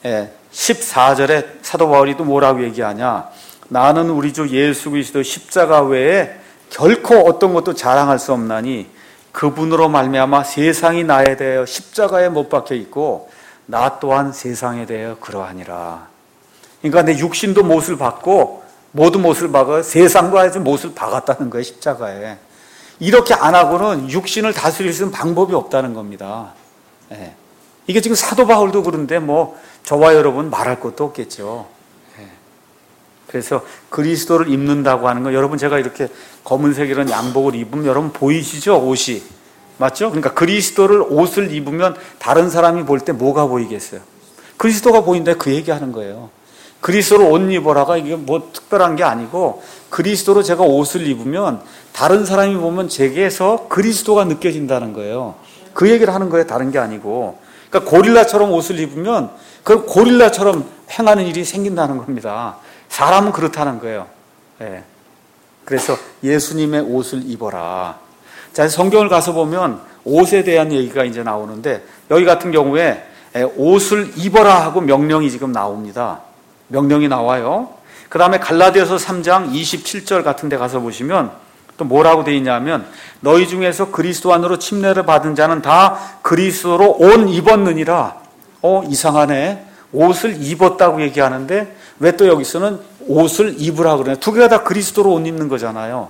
십사 절에 사도 바울이 또 뭐라고 얘기하냐? 나는 우리 주 예수 그리스도 십자가 외에 결코 어떤 것도 자랑할 수 없나니 그분으로 말미암아 세상이 나에 대하여 십자가에 못 박혀 있고 나 또한 세상에 대하여 그러하니라. 그러니까 내 육신도 못을 박고 모두 못을 박아 세상과 해서 못을 박았다는 거예요. 십자가에. 이렇게 안 하고는 육신을 다스릴 수 있는 방법이 없다는 겁니다. 예. 이게 지금 사도 바울도 그런데 뭐 저와 여러분 말할 것도 없겠죠. 예. 그래서 그리스도를 입는다고 하는 거, 여러분 제가 이렇게 검은색 이런 양복을 입으면 여러분 보이시죠? 옷이. 맞죠? 그러니까 그리스도를 옷을 입으면 다른 사람이 볼 때 뭐가 보이겠어요? 그리스도가 보인다, 그 얘기하는 거예요. 그리스도로 옷 입어라가 이게 뭐 특별한 게 아니고 그리스도로 제가 옷을 입으면 다른 사람이 보면 제게서 그리스도가 느껴진다는 거예요. 그 얘기를 하는 거예요. 다른 게 아니고. 그러니까 고릴라처럼 옷을 입으면 그 고릴라처럼 행하는 일이 생긴다는 겁니다. 사람은 그렇다는 거예요. 예. 그래서 예수님의 옷을 입어라. 자, 성경을 가서 보면 옷에 대한 얘기가 이제 나오는데 여기 같은 경우에 옷을 입어라 하고 명령이 지금 나옵니다. 명령이 나와요. 그 다음에 갈라디아서 삼 장 이십칠 절 같은 데 가서 보시면 또 뭐라고 되어 있냐면 너희 중에서 그리스도 안으로 침례를 받은 자는 다 그리스도로 옷 입었느니라. 어, 이상하네. 옷을 입었다고 얘기하는데 왜 또 여기서는 옷을 입으라 그러냐. 두 개가 다 그리스도로 옷 입는 거잖아요.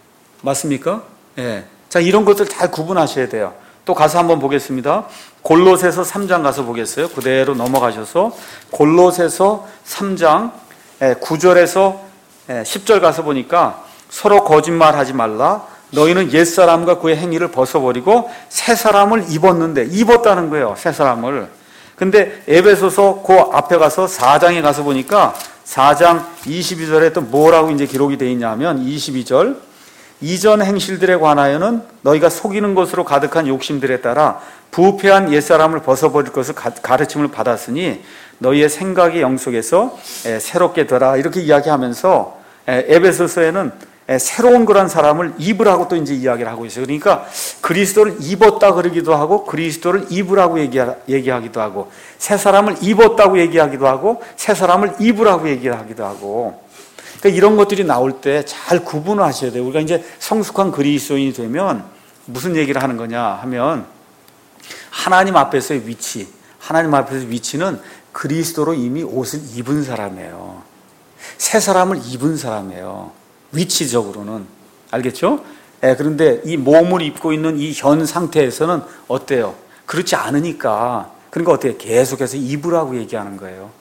맞습니까? 예. 자, 이런 것들 잘 구분하셔야 돼요. 또 가서 한번 보겠습니다. 골로새서 삼 장 가서 보겠어요. 그대로 넘어가셔서 골로새서 삼 장 구 절에서 십 절 가서 보니까 서로 거짓말하지 말라. 너희는 옛사람과 그의 행위를 벗어버리고 새 사람을 입었는데 입었다는 거예요. 새 사람을. 근데 에베소서 그 앞에 가서 사 장에 가서 보니까 사 장 이십이 절에 또 뭐라고 이제 기록이 되어 있냐면 이십이 절 이전 행실들에 관하여는 너희가 속이는 것으로 가득한 욕심들에 따라 부패한 옛사람을 벗어버릴 것을 가르침을 받았으니 너희의 생각의 영속에서 새롭게 되라. 이렇게 이야기하면서 에베소서에는 새로운 그런 사람을 입으라고 또 이제 이야기를 하고 있어요. 그러니까 그리스도를 입었다 그러기도 하고 그리스도를 입으라고 얘기하기도 하고 새 사람을 입었다고 얘기하기도 하고 새 사람을 입으라고 얘기하기도 하고 그러니까 이런 것들이 나올 때 잘 구분을 하셔야 돼요. 우리가 이제 성숙한 그리스도인이 되면 무슨 얘기를 하는 거냐 하면 하나님 앞에서의 위치, 하나님 앞에서의 위치는 그리스도로 이미 옷을 입은 사람이에요. 새 사람을 입은 사람이에요. 위치적으로는. 알겠죠? 예, 그런데 이 몸을 입고 있는 이 현 상태에서는 어때요? 그렇지 않으니까. 그러니까 어때요? 계속해서 입으라고 얘기하는 거예요.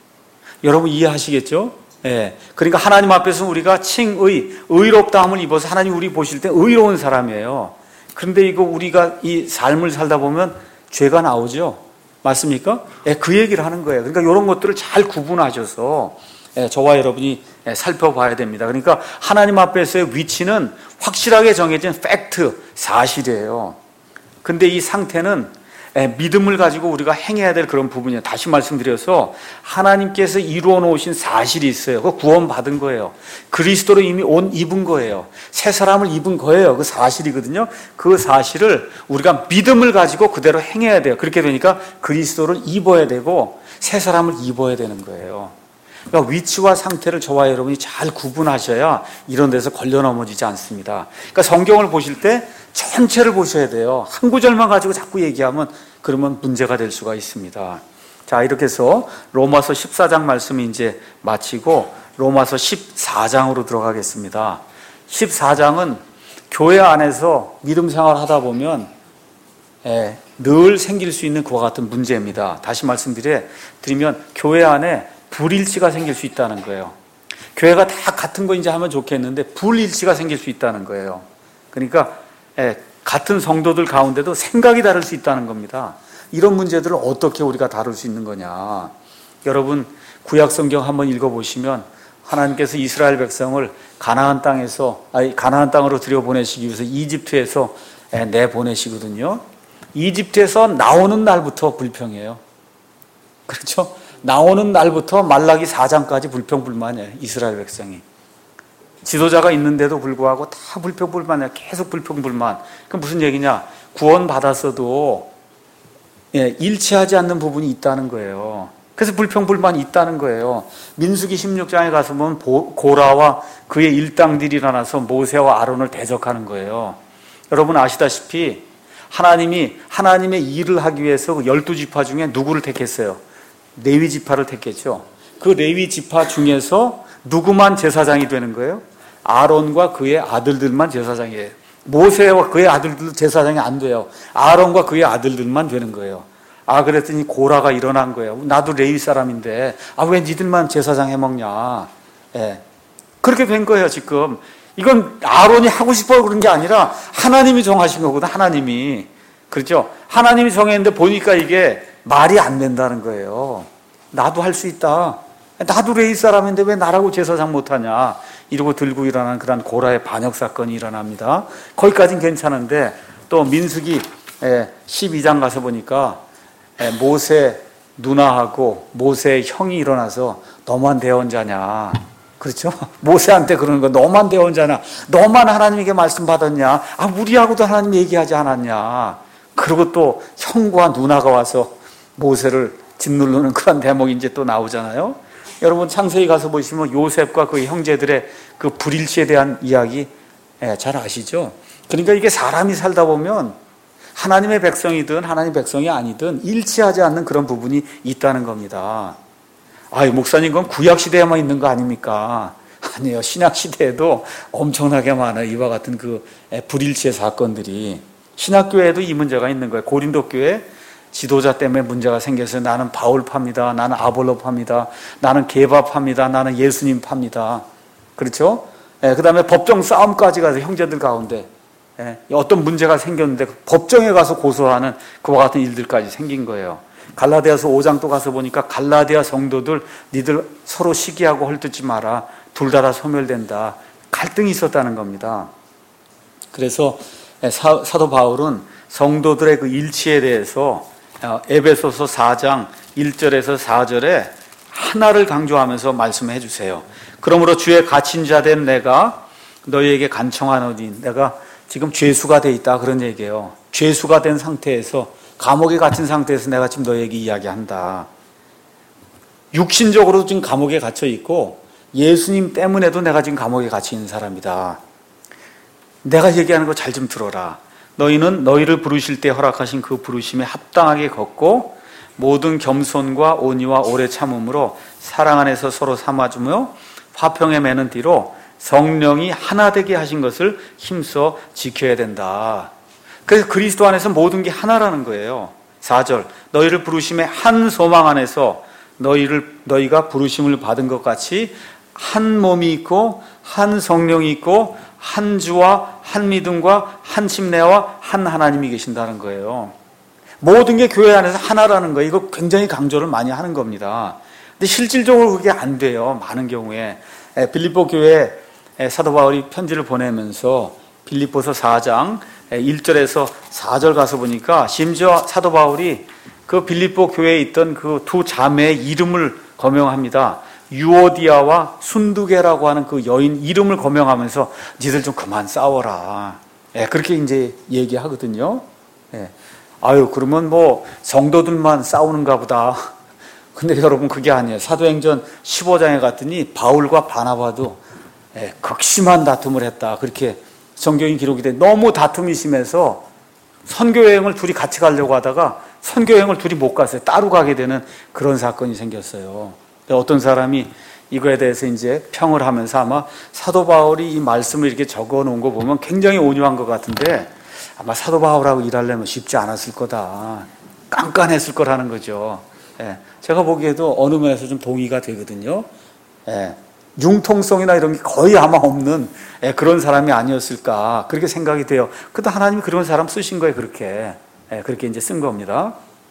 여러분 이해하시겠죠? 예. 그러니까 하나님 앞에서 우리가 칭의, 의롭다함을 입어서 하나님 우리 보실 때 의로운 사람이에요. 그런데 이거 우리가 이 삶을 살다 보면 죄가 나오죠? 맞습니까? 예, 그 얘기를 하는 거예요. 그러니까 이런 것들을 잘 구분하셔서 예, 저와 여러분이 예, 살펴봐야 됩니다. 그러니까 하나님 앞에서의 위치는 확실하게 정해진 팩트, 사실이에요. 근데 이 상태는 예, 믿음을 가지고 우리가 행해야 될 그런 부분이에요. 다시 말씀드려서 하나님께서 이루어 놓으신 사실이 있어요. 그거 구원받은 거예요. 그리스도로 이미 옷 입은 거예요. 새 사람을 입은 거예요. 그 사실이거든요. 그 사실을 우리가 믿음을 가지고 그대로 행해야 돼요. 그렇게 되니까 그리스도를 입어야 되고 새 사람을 입어야 되는 거예요. 그러니까 위치와 상태를 저와 여러분이 잘 구분하셔야 이런 데서 걸려 넘어지지 않습니다. 그러니까 성경을 보실 때 전체를 보셔야 돼요. 한 구절만 가지고 자꾸 얘기하면 그러면 문제가 될 수가 있습니다. 자, 이렇게 해서 로마서 십사 장 말씀이 이제 마치고 로마서 십사 장으로 들어가겠습니다. 십사 장은 교회 안에서 믿음 생활을 하다 보면 예, 늘 생길 수 있는 그와 같은 문제입니다. 다시 말씀드리면 교회 안에 불일치가 생길 수 있다는 거예요. 교회가 다 같은 거 이제 하면 좋겠는데 불일치가 생길 수 있다는 거예요. 그러니까 예, 같은 성도들 가운데도 생각이 다를 수 있다는 겁니다. 이런 문제들을 어떻게 우리가 다룰 수 있는 거냐. 여러분 구약 성경 한번 읽어보시면 하나님께서 이스라엘 백성을 가나안 땅에서 아니 가나안 땅으로 들여보내시기 위해서 이집트에서 예, 내보내시거든요. 이집트에서 나오는 날부터 불평해요. 그렇죠? 나오는 날부터 말라기 사 장까지 불평불만이에요. 이스라엘 백성이. 지도자가 있는데도 불구하고 다 불평불만이에요. 계속 불평불만. 그럼 무슨 얘기냐? 구원 받았어도 예, 일치하지 않는 부분이 있다는 거예요. 그래서 불평불만이 있다는 거예요. 민수기 십육 장에 가서 보면 고라와 그의 일당들이 일어나서 모세와 아론을 대적하는 거예요. 여러분 아시다시피 하나님이 하나님의 일을 하기 위해서 열두 지파 중에 누구를 택했어요? 레위 지파를 택했죠. 그 레위 지파 중에서 누구만 제사장이 되는 거예요? 아론과 그의 아들들만 제사장이에요. 모세와 그의 아들들도 제사장이 안 돼요. 아론과 그의 아들들만 되는 거예요. 아, 그랬더니 고라가 일어난 거예요. 나도 레위 사람인데 아, 왜 니들만 제사장 해먹냐. 예. 그렇게 된 거예요. 지금 이건 아론이 하고 싶어 그런 게 아니라 하나님이 정하신 거거든. 하나님이. 그렇죠? 하나님이 정했는데 보니까 이게 말이 안 된다는 거예요. 나도 할 수 있다. 나도 레위 사람인데 왜 나라고 제사장 못하냐 이러고 들고 일어나는 그런 고라의 반역 사건이 일어납니다. 거기까지는 괜찮은데 또 민수기 십이 장 가서 보니까 모세 누나하고 모세의 형이 일어나서 너만 대언자냐, 그렇죠? 모세한테 그러는 거, 너만 대언자냐, 너만 하나님에게 말씀 받았냐, 아 우리하고도 하나님 얘기하지 않았냐. 그리고 또 형과 누나가 와서 모세를 짓누르는 그런 대목이 이제 또 나오잖아요. 여러분 창세기 가서 보시면 요셉과 그 형제들의 그 불일치에 대한 이야기 잘 아시죠? 그러니까 이게 사람이 살다 보면 하나님의 백성이든 하나님의 백성이 아니든 일치하지 않는 그런 부분이 있다는 겁니다. 아유, 목사님, 그건 구약시대에만 있는 거 아닙니까? 아니에요. 신약시대에도 엄청나게 많아요. 이와 같은 그 불일치의 사건들이. 신약교회에도 이 문제가 있는 거예요. 고린도교회 지도자 때문에 문제가 생겨서 나는 바울파입니다. 나는 아볼로파입니다. 나는 게바파입니다. 나는 예수님 파입니다. 그렇죠? 예, 그 다음에 법정 싸움까지 가서 형제들 가운데 예, 어떤 문제가 생겼는데 법정에 가서 고소하는 그와 같은 일들까지 생긴 거예요. 갈라디아서 오 장 또 가서 보니까 갈라디아 성도들 니들 서로 시기하고 헐뜯지 마라. 둘 다 다 소멸된다. 갈등이 있었다는 겁니다. 그래서 사, 사도 바울은 성도들의 그 일치에 대해서 에베소서 사 장 일 절에서 사 절에 하나를 강조하면서 말씀해 주세요. 그러므로 주의 갇힌 자 된 내가 너희에게 간청하노니, 내가 지금 죄수가 돼 있다 그런 얘기예요. 죄수가 된 상태에서, 감옥에 갇힌 상태에서 내가 지금 너희에게 이야기한다. 육신적으로 지금 감옥에 갇혀 있고 예수님 때문에도 내가 지금 감옥에 갇혀 있는 사람이다. 내가 얘기하는 거 잘 좀 들어라. 너희는 너희를 부르실 때 허락하신 그 부르심에 합당하게 걷고 모든 겸손과 온유와 오래 참음으로 사랑 안에서 서로 삼아주며 화평에 매는 뒤로 성령이 하나 되게 하신 것을 힘써 지켜야 된다. 그래서 그리스도 안에서 모든 게 하나라는 거예요. 사 절 너희를 부르심에 한 소망 안에서 너희를 너희가 부르심을 받은 것 같이 한 몸이 있고 한 성령이 있고 한 주와 한 믿음과 한 침례와 한 하나님이 계신다는 거예요. 모든 게 교회 안에서 하나라는 거예요. 이거 굉장히 강조를 많이 하는 겁니다. 근데 실질적으로 그게 안 돼요. 많은 경우에. 빌립보 교회에 사도 바울이 편지를 보내면서 빌립보서 사 장 일 절에서 사 절 가서 보니까 심지어 사도 바울이 그 빌립보 교회에 있던 그 두 자매의 이름을 거명합니다. 유오디아와 순두계라고 하는 그 여인 이름을 거명하면서 니들 좀 그만 싸워라. 예, 그렇게 이제 얘기하거든요. 예. 아유, 그러면 뭐 성도들만 싸우는가 보다. 근데 여러분 그게 아니에요. 사도행전 십오 장에 갔더니 바울과 바나바도 예, 극심한 다툼을 했다. 그렇게 성경이 기록이 돼. 너무 다툼이 심해서 선교여행을 둘이 같이 가려고 하다가 선교여행을 둘이 못 갔어요. 따로 가게 되는 그런 사건이 생겼어요. 어떤 사람이 이거에 대해서 이제 평을 하면서 아마 사도 바울이 이 말씀을 이렇게 적어 놓은 거 보면 굉장히 온유한 것 같은데 아마 사도 바울하고 일하려면 쉽지 않았을 거다. 깐깐했을 거라는 거죠. 예, 제가 보기에도 어느 면에서 좀 동의가 되거든요. 예, 융통성이나 이런 게 거의 아마 없는 예, 그런 사람이 아니었을까 그렇게 생각이 돼요. 그래도 하나님이 그런 사람 쓰신 거예요. 그렇게 예, 그렇게 이제 쓴 겁니다.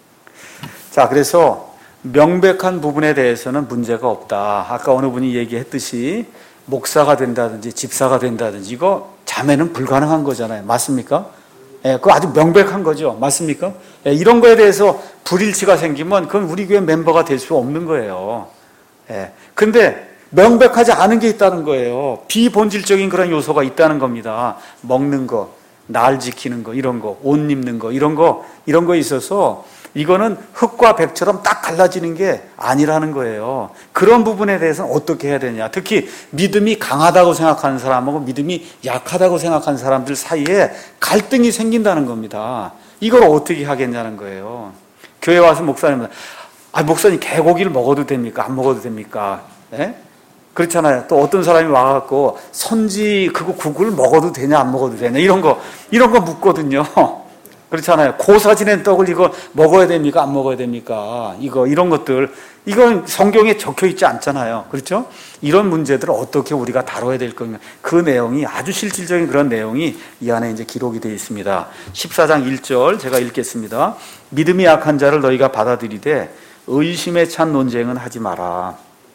자, 그래서 명백한 부분에 대해서는 문제가 없다. 아까 어느 분이 얘기했듯이 목사가 된다든지 집사가 된다든지 이거 자매는 불가능한 거잖아요. 맞습니까? 예, 그거 아주 명백한 거죠. 맞습니까? 예, 이런 거에 대해서 불일치가 생기면 그건 우리 교회 멤버가 될 수 없는 거예요. 예, 근데 명백하지 않은 게 있다는 거예요. 비본질적인 그런 요소가 있다는 겁니다. 먹는 거, 날 지키는 거, 이런 거, 옷 입는 거, 이런 거, 이런 거에 있어서 이거는 흙과 백처럼 딱 갈라지는 게 아니라는 거예요. 그런 부분에 대해서는 어떻게 해야 되냐. 특히 믿음이 강하다고 생각하는 사람하고 믿음이 약하다고 생각하는 사람들 사이에 갈등이 생긴다는 겁니다. 이걸 어떻게 하겠냐는 거예요. 교회 와서 목사님, 아, 목사님 개고기를 먹어도 됩니까? 안 먹어도 됩니까? 예? 그렇잖아요. 또 어떤 사람이 와갖고 선지 그거 국을 먹어도 되냐 안 먹어도 되냐 이런 거 이런 거 묻거든요. 그렇잖아요. 고사 지낸 떡을 이거 먹어야 됩니까? 안 먹어야 됩니까? 이거, 이런 것들. 이건 성경에 적혀 있지 않잖아요. 그렇죠? 이런 문제들을 어떻게 우리가 다뤄야 될 건가. 그 내용이 아주 실질적인 그런 내용이 이 안에 이제 기록이 되어 있습니다. 십사 장 일 절 제가 읽겠습니다. 믿음이 약한 자를 너희가 받아들이되 의심에 찬 논쟁은 하지 마라.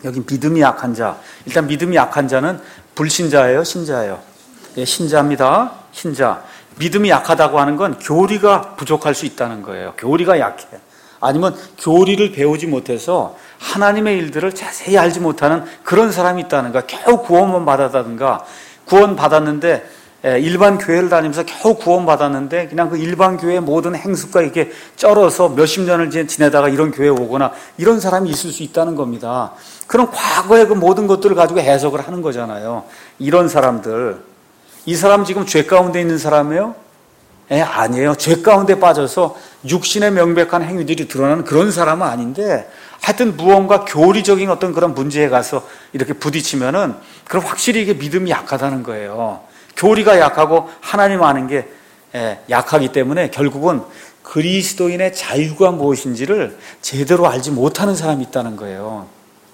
여기 믿음이 약한 자. 일단 믿음이 약한 자는 불신자예요, 신자예요? 예, 신자입니다. 신자. 믿음이 약하다고 하는 건 교리가 부족할 수 있다는 거예요. 교리가 약해. 아니면 교리를 배우지 못해서 하나님의 일들을 자세히 알지 못하는 그런 사람이 있다는 거야. 겨우 구원만 받았다든가, 구원 받았는데 일반 교회를 다니면서 겨우 구원 받았는데 그냥 그 일반 교회의 모든 행습과 이렇게 쩔어서 몇십 년을 지내다가 이런 교회에 오거나 이런 사람이 있을 수 있다는 겁니다. 그럼 과거의 그 모든 것들을 가지고 해석을 하는 거잖아요. 이런 사람들, 이 사람 지금 죄 가운데 있는 사람이에요? 예, 아니에요. 죄 가운데 빠져서 육신의 명백한 행위들이 드러나는 그런 사람은 아닌데, 하여튼 무언가 교리적인 어떤 그런 문제에 가서 이렇게 부딪히면은 그럼 확실히 이게 믿음이 약하다는 거예요. 교리가 약하고 하나님 아는 게 약하기 때문에 결국은 그리스도인의 자유가 무엇인지를 제대로 알지 못하는 사람이 있다는 거예요.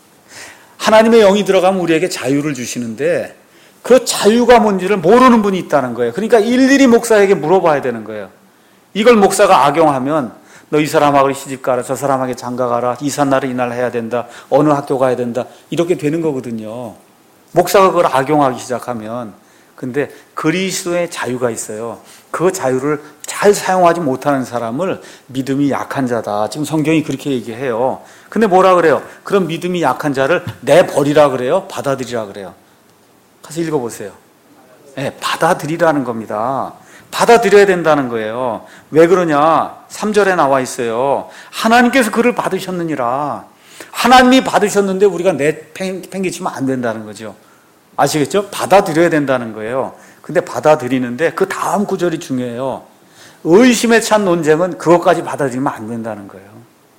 하나님의 영이 들어가면 우리에게 자유를 주시는데 그 자유가 뭔지를 모르는 분이 있다는 거예요. 그러니까 일일이 목사에게 물어봐야 되는 거예요. 이걸 목사가 악용하면 너 이 사람하고 시집 가라, 저 사람에게 장가 가라, 이삿날은 이날 해야 된다, 어느 학교 가야 된다, 이렇게 되는 거거든요. 목사가 그걸 악용하기 시작하면. 근데 그리스도의 자유가 있어요. 그 자유를 잘 사용하지 못하는 사람을 믿음이 약한 자다. 지금 성경이 그렇게 얘기해요. 근데 뭐라 그래요? 그런 믿음이 약한 자를 내버리라 그래요? 받아들이라 그래요? 가서 읽어보세요. 네, 받아들이라는 겁니다. 받아들여야 된다는 거예요. 왜 그러냐? 삼 절에 나와 있어요. 하나님께서 그를 받으셨느니라. 하나님이 받으셨는데 우리가 내팽개치면 안 된다는 거죠. 아시겠죠? 받아들여야 된다는 거예요. 근데 받아들이는데 그 다음 구절이 중요해요. 의심에 찬 논쟁은 그것까지 받아들이면 안 된다는 거예요.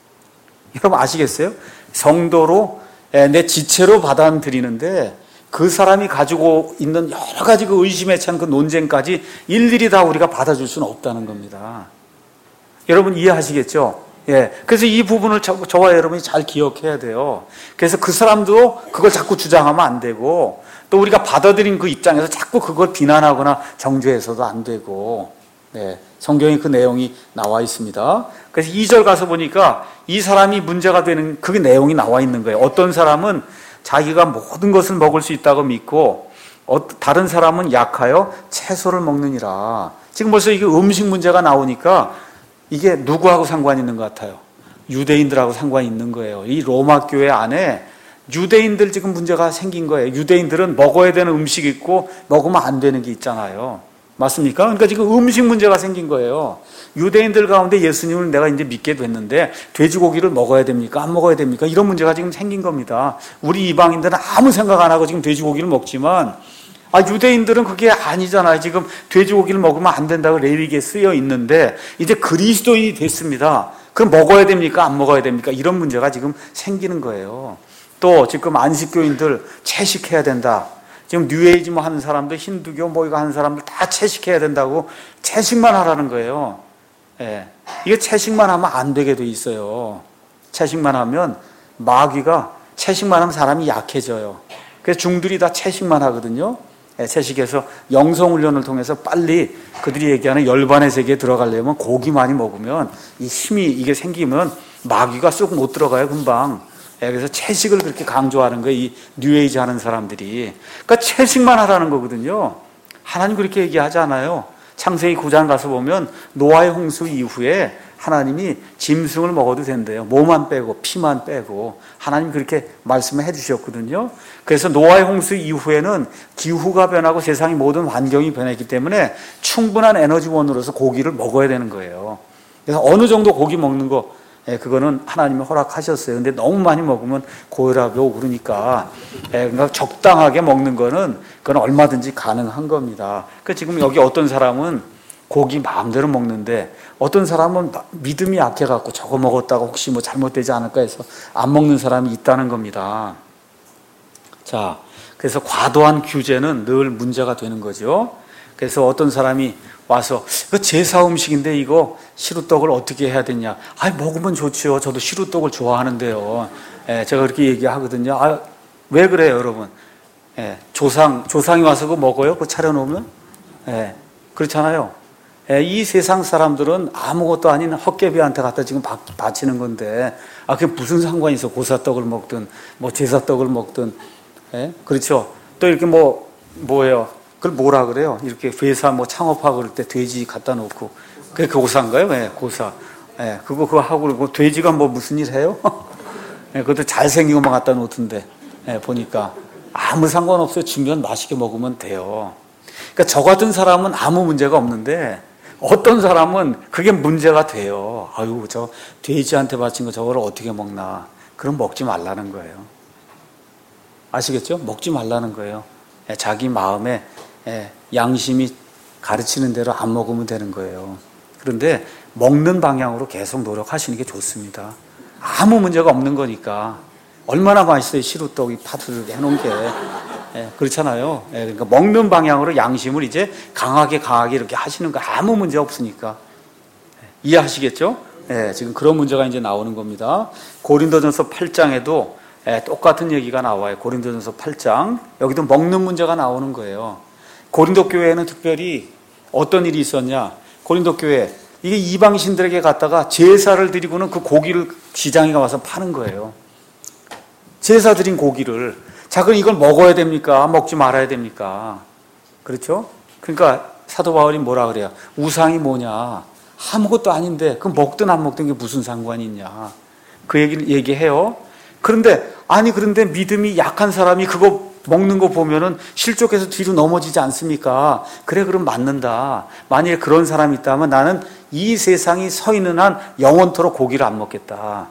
여러분 아시겠어요? 성도로 내 지체로 받아들이는데 그 사람이 가지고 있는 여러 가지 그 의심에 찬 그 논쟁까지 일일이 다 우리가 받아줄 수는 없다는 겁니다. 여러분 이해하시겠죠? 예. 그래서 이 부분을 저, 저와 여러분이 잘 기억해야 돼요. 그래서 그 사람도 그걸 자꾸 주장하면 안 되고, 또 우리가 받아들인 그 입장에서 자꾸 그걸 비난하거나 정죄해서도 안 되고, 네. 성경에 그 내용이 나와 있습니다. 그래서 이 절 가서 보니까 이 사람이 문제가 되는 그 내용이 나와 있는 거예요. 어떤 사람은 자기가 모든 것을 먹을 수 있다고 믿고, 다른 사람은 약하여 채소를 먹느니라. 지금 벌써 이게 음식 문제가 나오니까 이게 누구하고 상관이 있는 것 같아요? 유대인들하고 상관이 있는 거예요. 이 로마 교회 안에 유대인들 지금 문제가 생긴 거예요. 유대인들은 먹어야 되는 음식이 있고 먹으면 안 되는 게 있잖아요. 맞습니까? 그러니까 지금 음식 문제가 생긴 거예요. 유대인들 가운데 예수님을 내가 이제 믿게 됐는데 돼지고기를 먹어야 됩니까? 안 먹어야 됩니까? 이런 문제가 지금 생긴 겁니다. 우리 이방인들은 아무 생각 안 하고 지금 돼지고기를 먹지만, 아, 유대인들은 그게 아니잖아요. 지금 돼지고기를 먹으면 안 된다고 레위기에 쓰여 있는데 이제 그리스도인이 됐습니다. 그럼 먹어야 됩니까? 안 먹어야 됩니까? 이런 문제가 지금 생기는 거예요. 또 지금 안식교인들 채식해야 된다. 지금 뉴에이지 뭐 하는 사람들, 힌두교 뭐 이거 하는 사람들 다 채식해야 된다고 채식만 하라는 거예요. 예. 이게 채식만 하면 안 되게 돼 있어요. 채식만 하면 마귀가, 채식만 하면 사람이 약해져요. 그래서 중들이 다 채식만 하거든요. 예, 채식해서 영성훈련을 통해서 빨리 그들이 얘기하는 열반의 세계에 들어가려면 고기 많이 먹으면 이 힘이 이게 생기면 마귀가 쑥 못 들어가요, 금방. 예, 그래서 채식을 그렇게 강조하는 거예요, 이 뉴에이지 하는 사람들이. 그러니까 채식만 하라는 거거든요. 하나님 그렇게 얘기하지 않아요. 창세기 구 장 가서 보면 노아의 홍수 이후에 하나님이 짐승을 먹어도 된대요. 몸만 빼고 피만 빼고 하나님 그렇게 말씀을 해주셨거든요. 그래서 노아의 홍수 이후에는 기후가 변하고 세상의 모든 환경이 변했기 때문에 충분한 에너지원으로서 고기를 먹어야 되는 거예요. 그래서 어느 정도 고기 먹는 거, 예, 그거는 하나님이 허락하셨어요. 근데 너무 많이 먹으면 고혈압이 오고 그러니까, 예, 그러니까 적당하게 먹는 거는 그건 얼마든지 가능한 겁니다. 그 지금 여기 어떤 사람은 고기 마음대로 먹는데 어떤 사람은 믿음이 약해갖고 저거 먹었다가 혹시 뭐 잘못되지 않을까 해서 안 먹는 사람이 있다는 겁니다. 자, 그래서 과도한 규제는 늘 문제가 되는 거죠. 그래서 어떤 사람이 와서 그 제사 음식인데 이거 시루떡을 어떻게 해야 되냐? 아, 먹으면 좋지요. 저도 시루떡을 좋아하는데요. 예, 제가 그렇게 얘기하거든요. 아, 왜 그래요, 여러분? 예, 조상 조상이 와서 그거 먹어요? 그거 차려놓으면? 예, 그렇잖아요. 예, 이 세상 사람들은 아무것도 아닌 헛개비한테 갖다 지금 바치는 건데, 아, 그게 무슨 상관이 있어? 고사떡을 먹든, 뭐 제사떡을 먹든, 예? 그렇죠? 또 이렇게 뭐, 뭐예요? 그걸 뭐라 그래요? 이렇게 회사 뭐 창업하고 그럴 때 돼지 갖다 놓고, 그게 고사인가요? 예, 고사. 예, 그거, 그거 하고, 그리고 돼지가 뭐 무슨 일 해요? 예, 그것도 잘생긴 것만 갖다 놓던데, 예, 보니까. 아무 상관없어요. 중요한 맛있게 먹으면 돼요. 그러니까 저 같은 사람은 아무 문제가 없는데, 어떤 사람은 그게 문제가 돼요. 아유, 저 돼지한테 바친 거 저거를 어떻게 먹나. 그럼 먹지 말라는 거예요. 아시겠죠? 먹지 말라는 거예요. 예, 자기 마음에 예, 양심이 가르치는 대로 안 먹으면 되는 거예요. 그런데 먹는 방향으로 계속 노력하시는 게 좋습니다. 아무 문제가 없는 거니까. 얼마나 맛있어요. 시루떡이 파스를 해놓은 게. 예, 그렇잖아요. 예, 그러니까 먹는 방향으로 양심을 이제 강하게 강하게 이렇게 하시는 거 아무 문제 없으니까. 예, 이해하시겠죠? 예, 지금 그런 문제가 이제 나오는 겁니다. 고린도전서 팔 장에도 예, 똑같은 얘기가 나와요. 고린도전서 팔 장. 여기도 먹는 문제가 나오는 거예요. 고린도 교회에는 특별히 어떤 일이 있었냐? 고린도 교회, 이게 이방신들에게 갔다가 제사를 드리고는 그 고기를 시장에 가서 파는 거예요. 제사 드린 고기를. 자, 그럼 이걸 먹어야 됩니까? 먹지 말아야 됩니까? 그렇죠? 그러니까 사도 바울이 뭐라 그래요? 우상이 뭐냐? 아무것도 아닌데, 그 먹든 안 먹든 게 무슨 상관이 있냐? 그 얘기를 얘기해요. 그런데, 아니, 그런데 믿음이 약한 사람이 그거 먹는 거 보면은 실족해서 뒤로 넘어지지 않습니까? 그래, 그럼 맞는다. 만약에 그런 사람이 있다면 나는 이 세상이 서 있는 한 영원토록 고기를 안 먹겠다.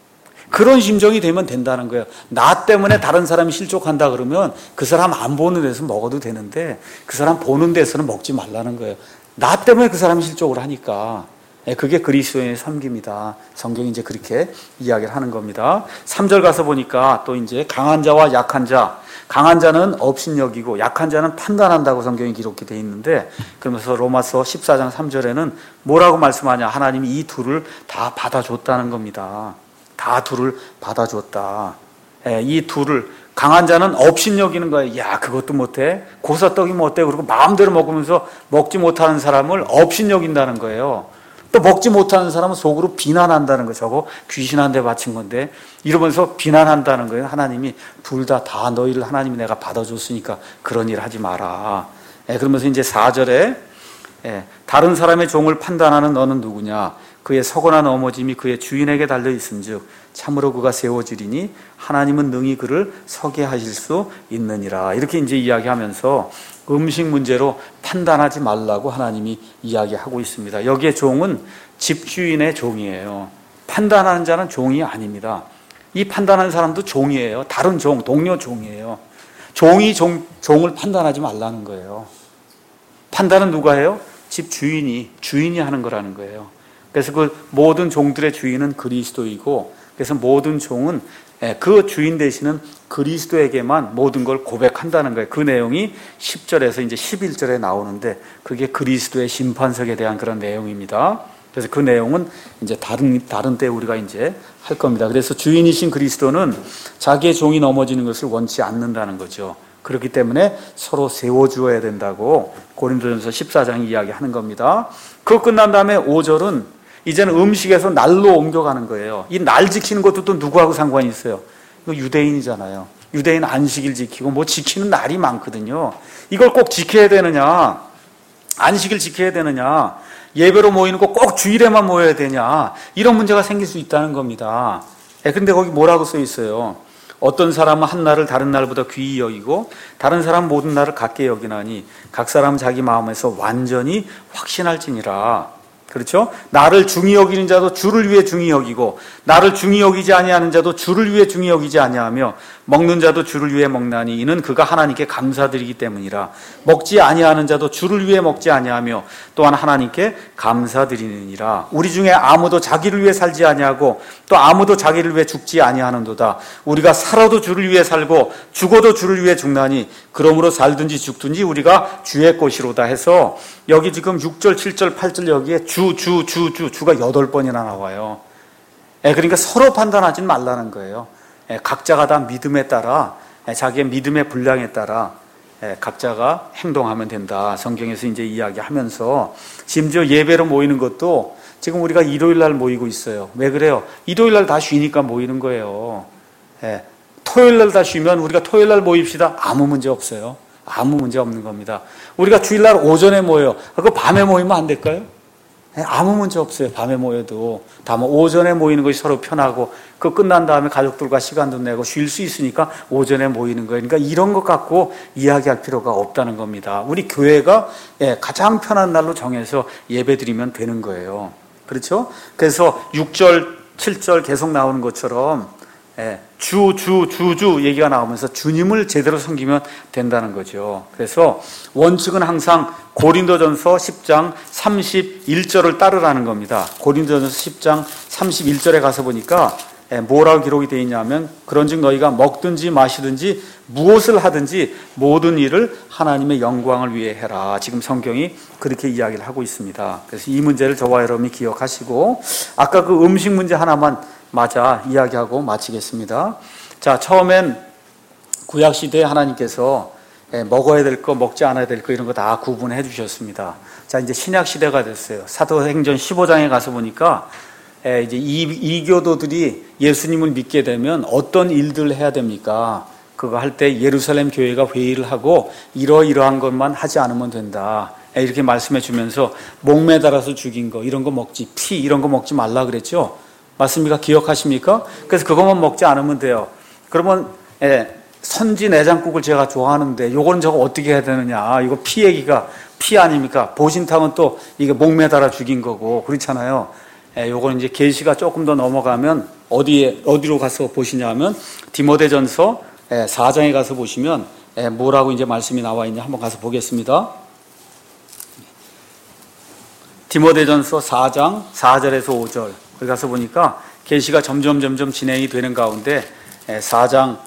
그런 심정이 되면 된다는 거예요. 나 때문에 다른 사람이 실족한다 그러면 그 사람 안 보는 데서 먹어도 되는데 그 사람 보는 데서는 먹지 말라는 거예요. 나 때문에 그 사람이 실족을 하니까. 그게 그리스도인의 섬깁니다. 성경이 이제 그렇게 이야기를 하는 겁니다. 삼 절 가서 보니까 또 이제 강한 자와 약한 자, 강한 자는 업신여기고 약한 자는 판단한다고 성경이 기록이 되어 있는데, 그러면서 로마서 십사 장 삼 절에는 뭐라고 말씀하냐? 하나님이 이 둘을 다 받아줬다는 겁니다. 다 둘을 받아줬다. 예, 이 둘을, 강한 자는 업신여기는 거예요. 야, 그것도 못해? 고사떡이 뭐 어때? 그리고 마음대로 먹으면서 먹지 못하는 사람을 업신여긴다는 거예요. 또 먹지 못하는 사람은 속으로 비난한다는 거예요. 저거 귀신한테 바친 건데, 이러면서 비난한다는 거예요. 하나님이 둘 다 다 너희를 하나님이 내가 받아줬으니까 그런 일 하지 마라. 예, 그러면서 이제 사 절에 예, 다른 사람의 종을 판단하는 너는 누구냐? 그의 서거나 넘어짐이 그의 주인에게 달려 있은즉 참으로 그가 세워지리니 하나님은 능히 그를 서게 하실 수 있느니라. 이렇게 이제 이야기하면서 음식 문제로 판단하지 말라고 하나님이 이야기하고 있습니다. 여기에 종은 집주인의 종이에요. 판단하는 자는 종이 아닙니다. 이 판단하는 사람도 종이에요. 다른 종, 동료 종이에요. 종이 종, 종을 판단하지 말라는 거예요. 판단은 누가 해요? 집주인이, 주인이 하는 거라는 거예요. 그래서 그 모든 종들의 주인은 그리스도이고, 그래서 모든 종은 그 주인 되시는 그리스도에게만 모든 걸 고백한다는 거예요. 그 내용이 십 절에서 이제 십일 절에 나오는데, 그게 그리스도의 심판석에 대한 그런 내용입니다. 그래서 그 내용은 이제 다른, 다른 때 우리가 이제 할 겁니다. 그래서 주인이신 그리스도는 자기의 종이 넘어지는 것을 원치 않는다는 거죠. 그렇기 때문에 서로 세워주어야 된다고 고린도전서 십사 장이 이야기하는 겁니다. 그거 끝난 다음에 오 절은 이제는 음식에서 날로 옮겨가는 거예요. 이 날 지키는 것도 또 누구하고 상관이 있어요? 이거 유대인이잖아요. 유대인 안식일 지키고 뭐 지키는 날이 많거든요. 이걸 꼭 지켜야 되느냐? 안식일 지켜야 되느냐? 예배로 모이는 거 꼭 주일에만 모여야 되냐? 이런 문제가 생길 수 있다는 겁니다. 근데 거기 뭐라고 써 있어요? 어떤 사람은 한 날을 다른 날보다 귀히 여기고 다른 사람은 모든 날을 같게 여기나니 각 사람은 자기 마음에서 완전히 확신할지니라. 그렇죠? 나를 중히 여기는 자도 주를 위해 중히 여기고 나를 중히 여기지 아니하는 자도 주를 위해 중히 여기지 아니하며 먹는 자도 주를 위해 먹나니 이는 그가 하나님께 감사드리기 때문이라. 먹지 아니하는 자도 주를 위해 먹지 아니하며 또한 하나님께 감사드리느니라. 우리 중에 아무도 자기를 위해 살지 아니하고 또 아무도 자기를 위해 죽지 아니하는도다. 우리가 살아도 주를 위해 살고 죽어도 주를 위해 죽나니 그러므로 살든지 죽든지 우리가 주의 것이로다 해서 여기 지금 육 절, 칠 절, 팔 절 여기에 주, 주, 주, 주, 주가 여덟 번이나 나와요. 예, 그러니까 서로 판단하지 말라는 거예요. 예, 각자가 다 믿음에 따라, 예, 자기의 믿음의 분량에 따라 각자가 행동하면 된다. 성경에서 이제 이야기하면서 심지어 예배로 모이는 것도 지금 우리가 일요일 날 모이고 있어요. 왜 그래요? 일요일 날 다 쉬니까 모이는 거예요. 예. 토요일 날 다 쉬면 우리가 토요일 날 모입시다. 아무 문제 없어요. 아무 문제 없는 겁니다. 우리가 주일 날 오전에 모여요. 그거 밤에 모이면 안 될까요? 예, 아무 문제 없어요. 밤에 모여도. 다만 오전에 모이는 것이 서로 편하고 그 끝난 다음에 가족들과 시간도 내고 쉴 수 있으니까 오전에 모이는 거예요. 그러니까 이런 것 갖고 이야기할 필요가 없다는 겁니다. 우리 교회가 예, 가장 편한 날로 정해서 예배드리면 되는 거예요. 그렇죠? 그래서 육 절, 칠 절 계속 나오는 것처럼 예, 주, 주, 주, 주 얘기가 나오면서 주님을 제대로 섬기면 된다는 거죠. 그래서 원칙은 항상 고린도전서 십 장 삼십일 절을 따르라는 겁니다. 고린도전서 십 장 삼십일 절에 가서 보니까 예, 뭐라고 기록이 되어 있냐면 그런즉 너희가 먹든지 마시든지 무엇을 하든지 모든 일을 하나님의 영광을 위해 해라. 지금 성경이 그렇게 이야기를 하고 있습니다. 그래서 이 문제를 저와 여러분이 기억하시고 아까 그 음식 문제 하나만 맞아 이야기하고 마치겠습니다. 자, 처음엔 구약시대에 하나님께서 먹어야 될 거, 먹지 않아야 될 거 이런 거 다 구분해 주셨습니다. 자, 이제 신약시대가 됐어요. 사도행전 십오 장에 가서 보니까 이제 이, 이교도들이 예수님을 믿게 되면 어떤 일들을 해야 됩니까? 그거 할 때 예루살렘 교회가 회의를 하고 이러이러한 것만 하지 않으면 된다. 이렇게 말씀해 주면서 목매달아서 죽인 거 이런 거 먹지, 피 이런 거 먹지 말라 그랬죠? 맞습니까? 기억하십니까? 그래서 그것만 먹지 않으면 돼요. 그러면 예, 선지 내장국을 제가 좋아하는데 요거는 저거 어떻게 해야 되느냐? 이거 피 얘기가 피 아닙니까? 보신탕은 또 이게 목매달아 죽인 거고 그렇잖아요. 예, 요거는 이제 계시가 조금 더 넘어가면 어디에 어디로 가서 보시냐면 디모데전서 예, 사 장에 가서 보시면 예, 뭐라고 이제 말씀이 나와 있냐 한번 가서 보겠습니다. 디모데전서 사 장 사 절에서 오 절 거기 가서 보니까 계시가 점점 점점 진행이 되는 가운데 사 장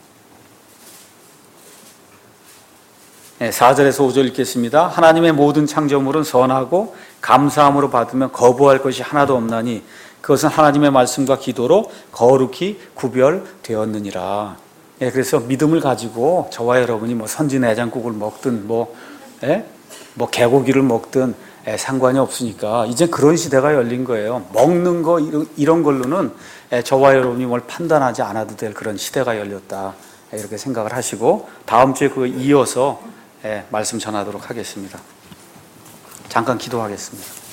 사 절에서 오 절 읽겠습니다. 하나님의 모든 창조물은 선하고 감사함으로 받으면 거부할 것이 하나도 없나니 그것은 하나님의 말씀과 기도로 거룩히 구별되었느니라. 예, 그래서 믿음을 가지고 저와 여러분이 뭐 선지내장국을 먹든 뭐, 예? 뭐 개고기를 먹든 예, 상관이 없으니까 이제 그런 시대가 열린 거예요. 먹는 거 이런 걸로는 예, 저와 여러분이 뭘 판단하지 않아도 될 그런 시대가 열렸다. 예, 이렇게 생각을 하시고 다음 주에 그 이어서 예, 말씀 전하도록 하겠습니다. 잠깐 기도하겠습니다.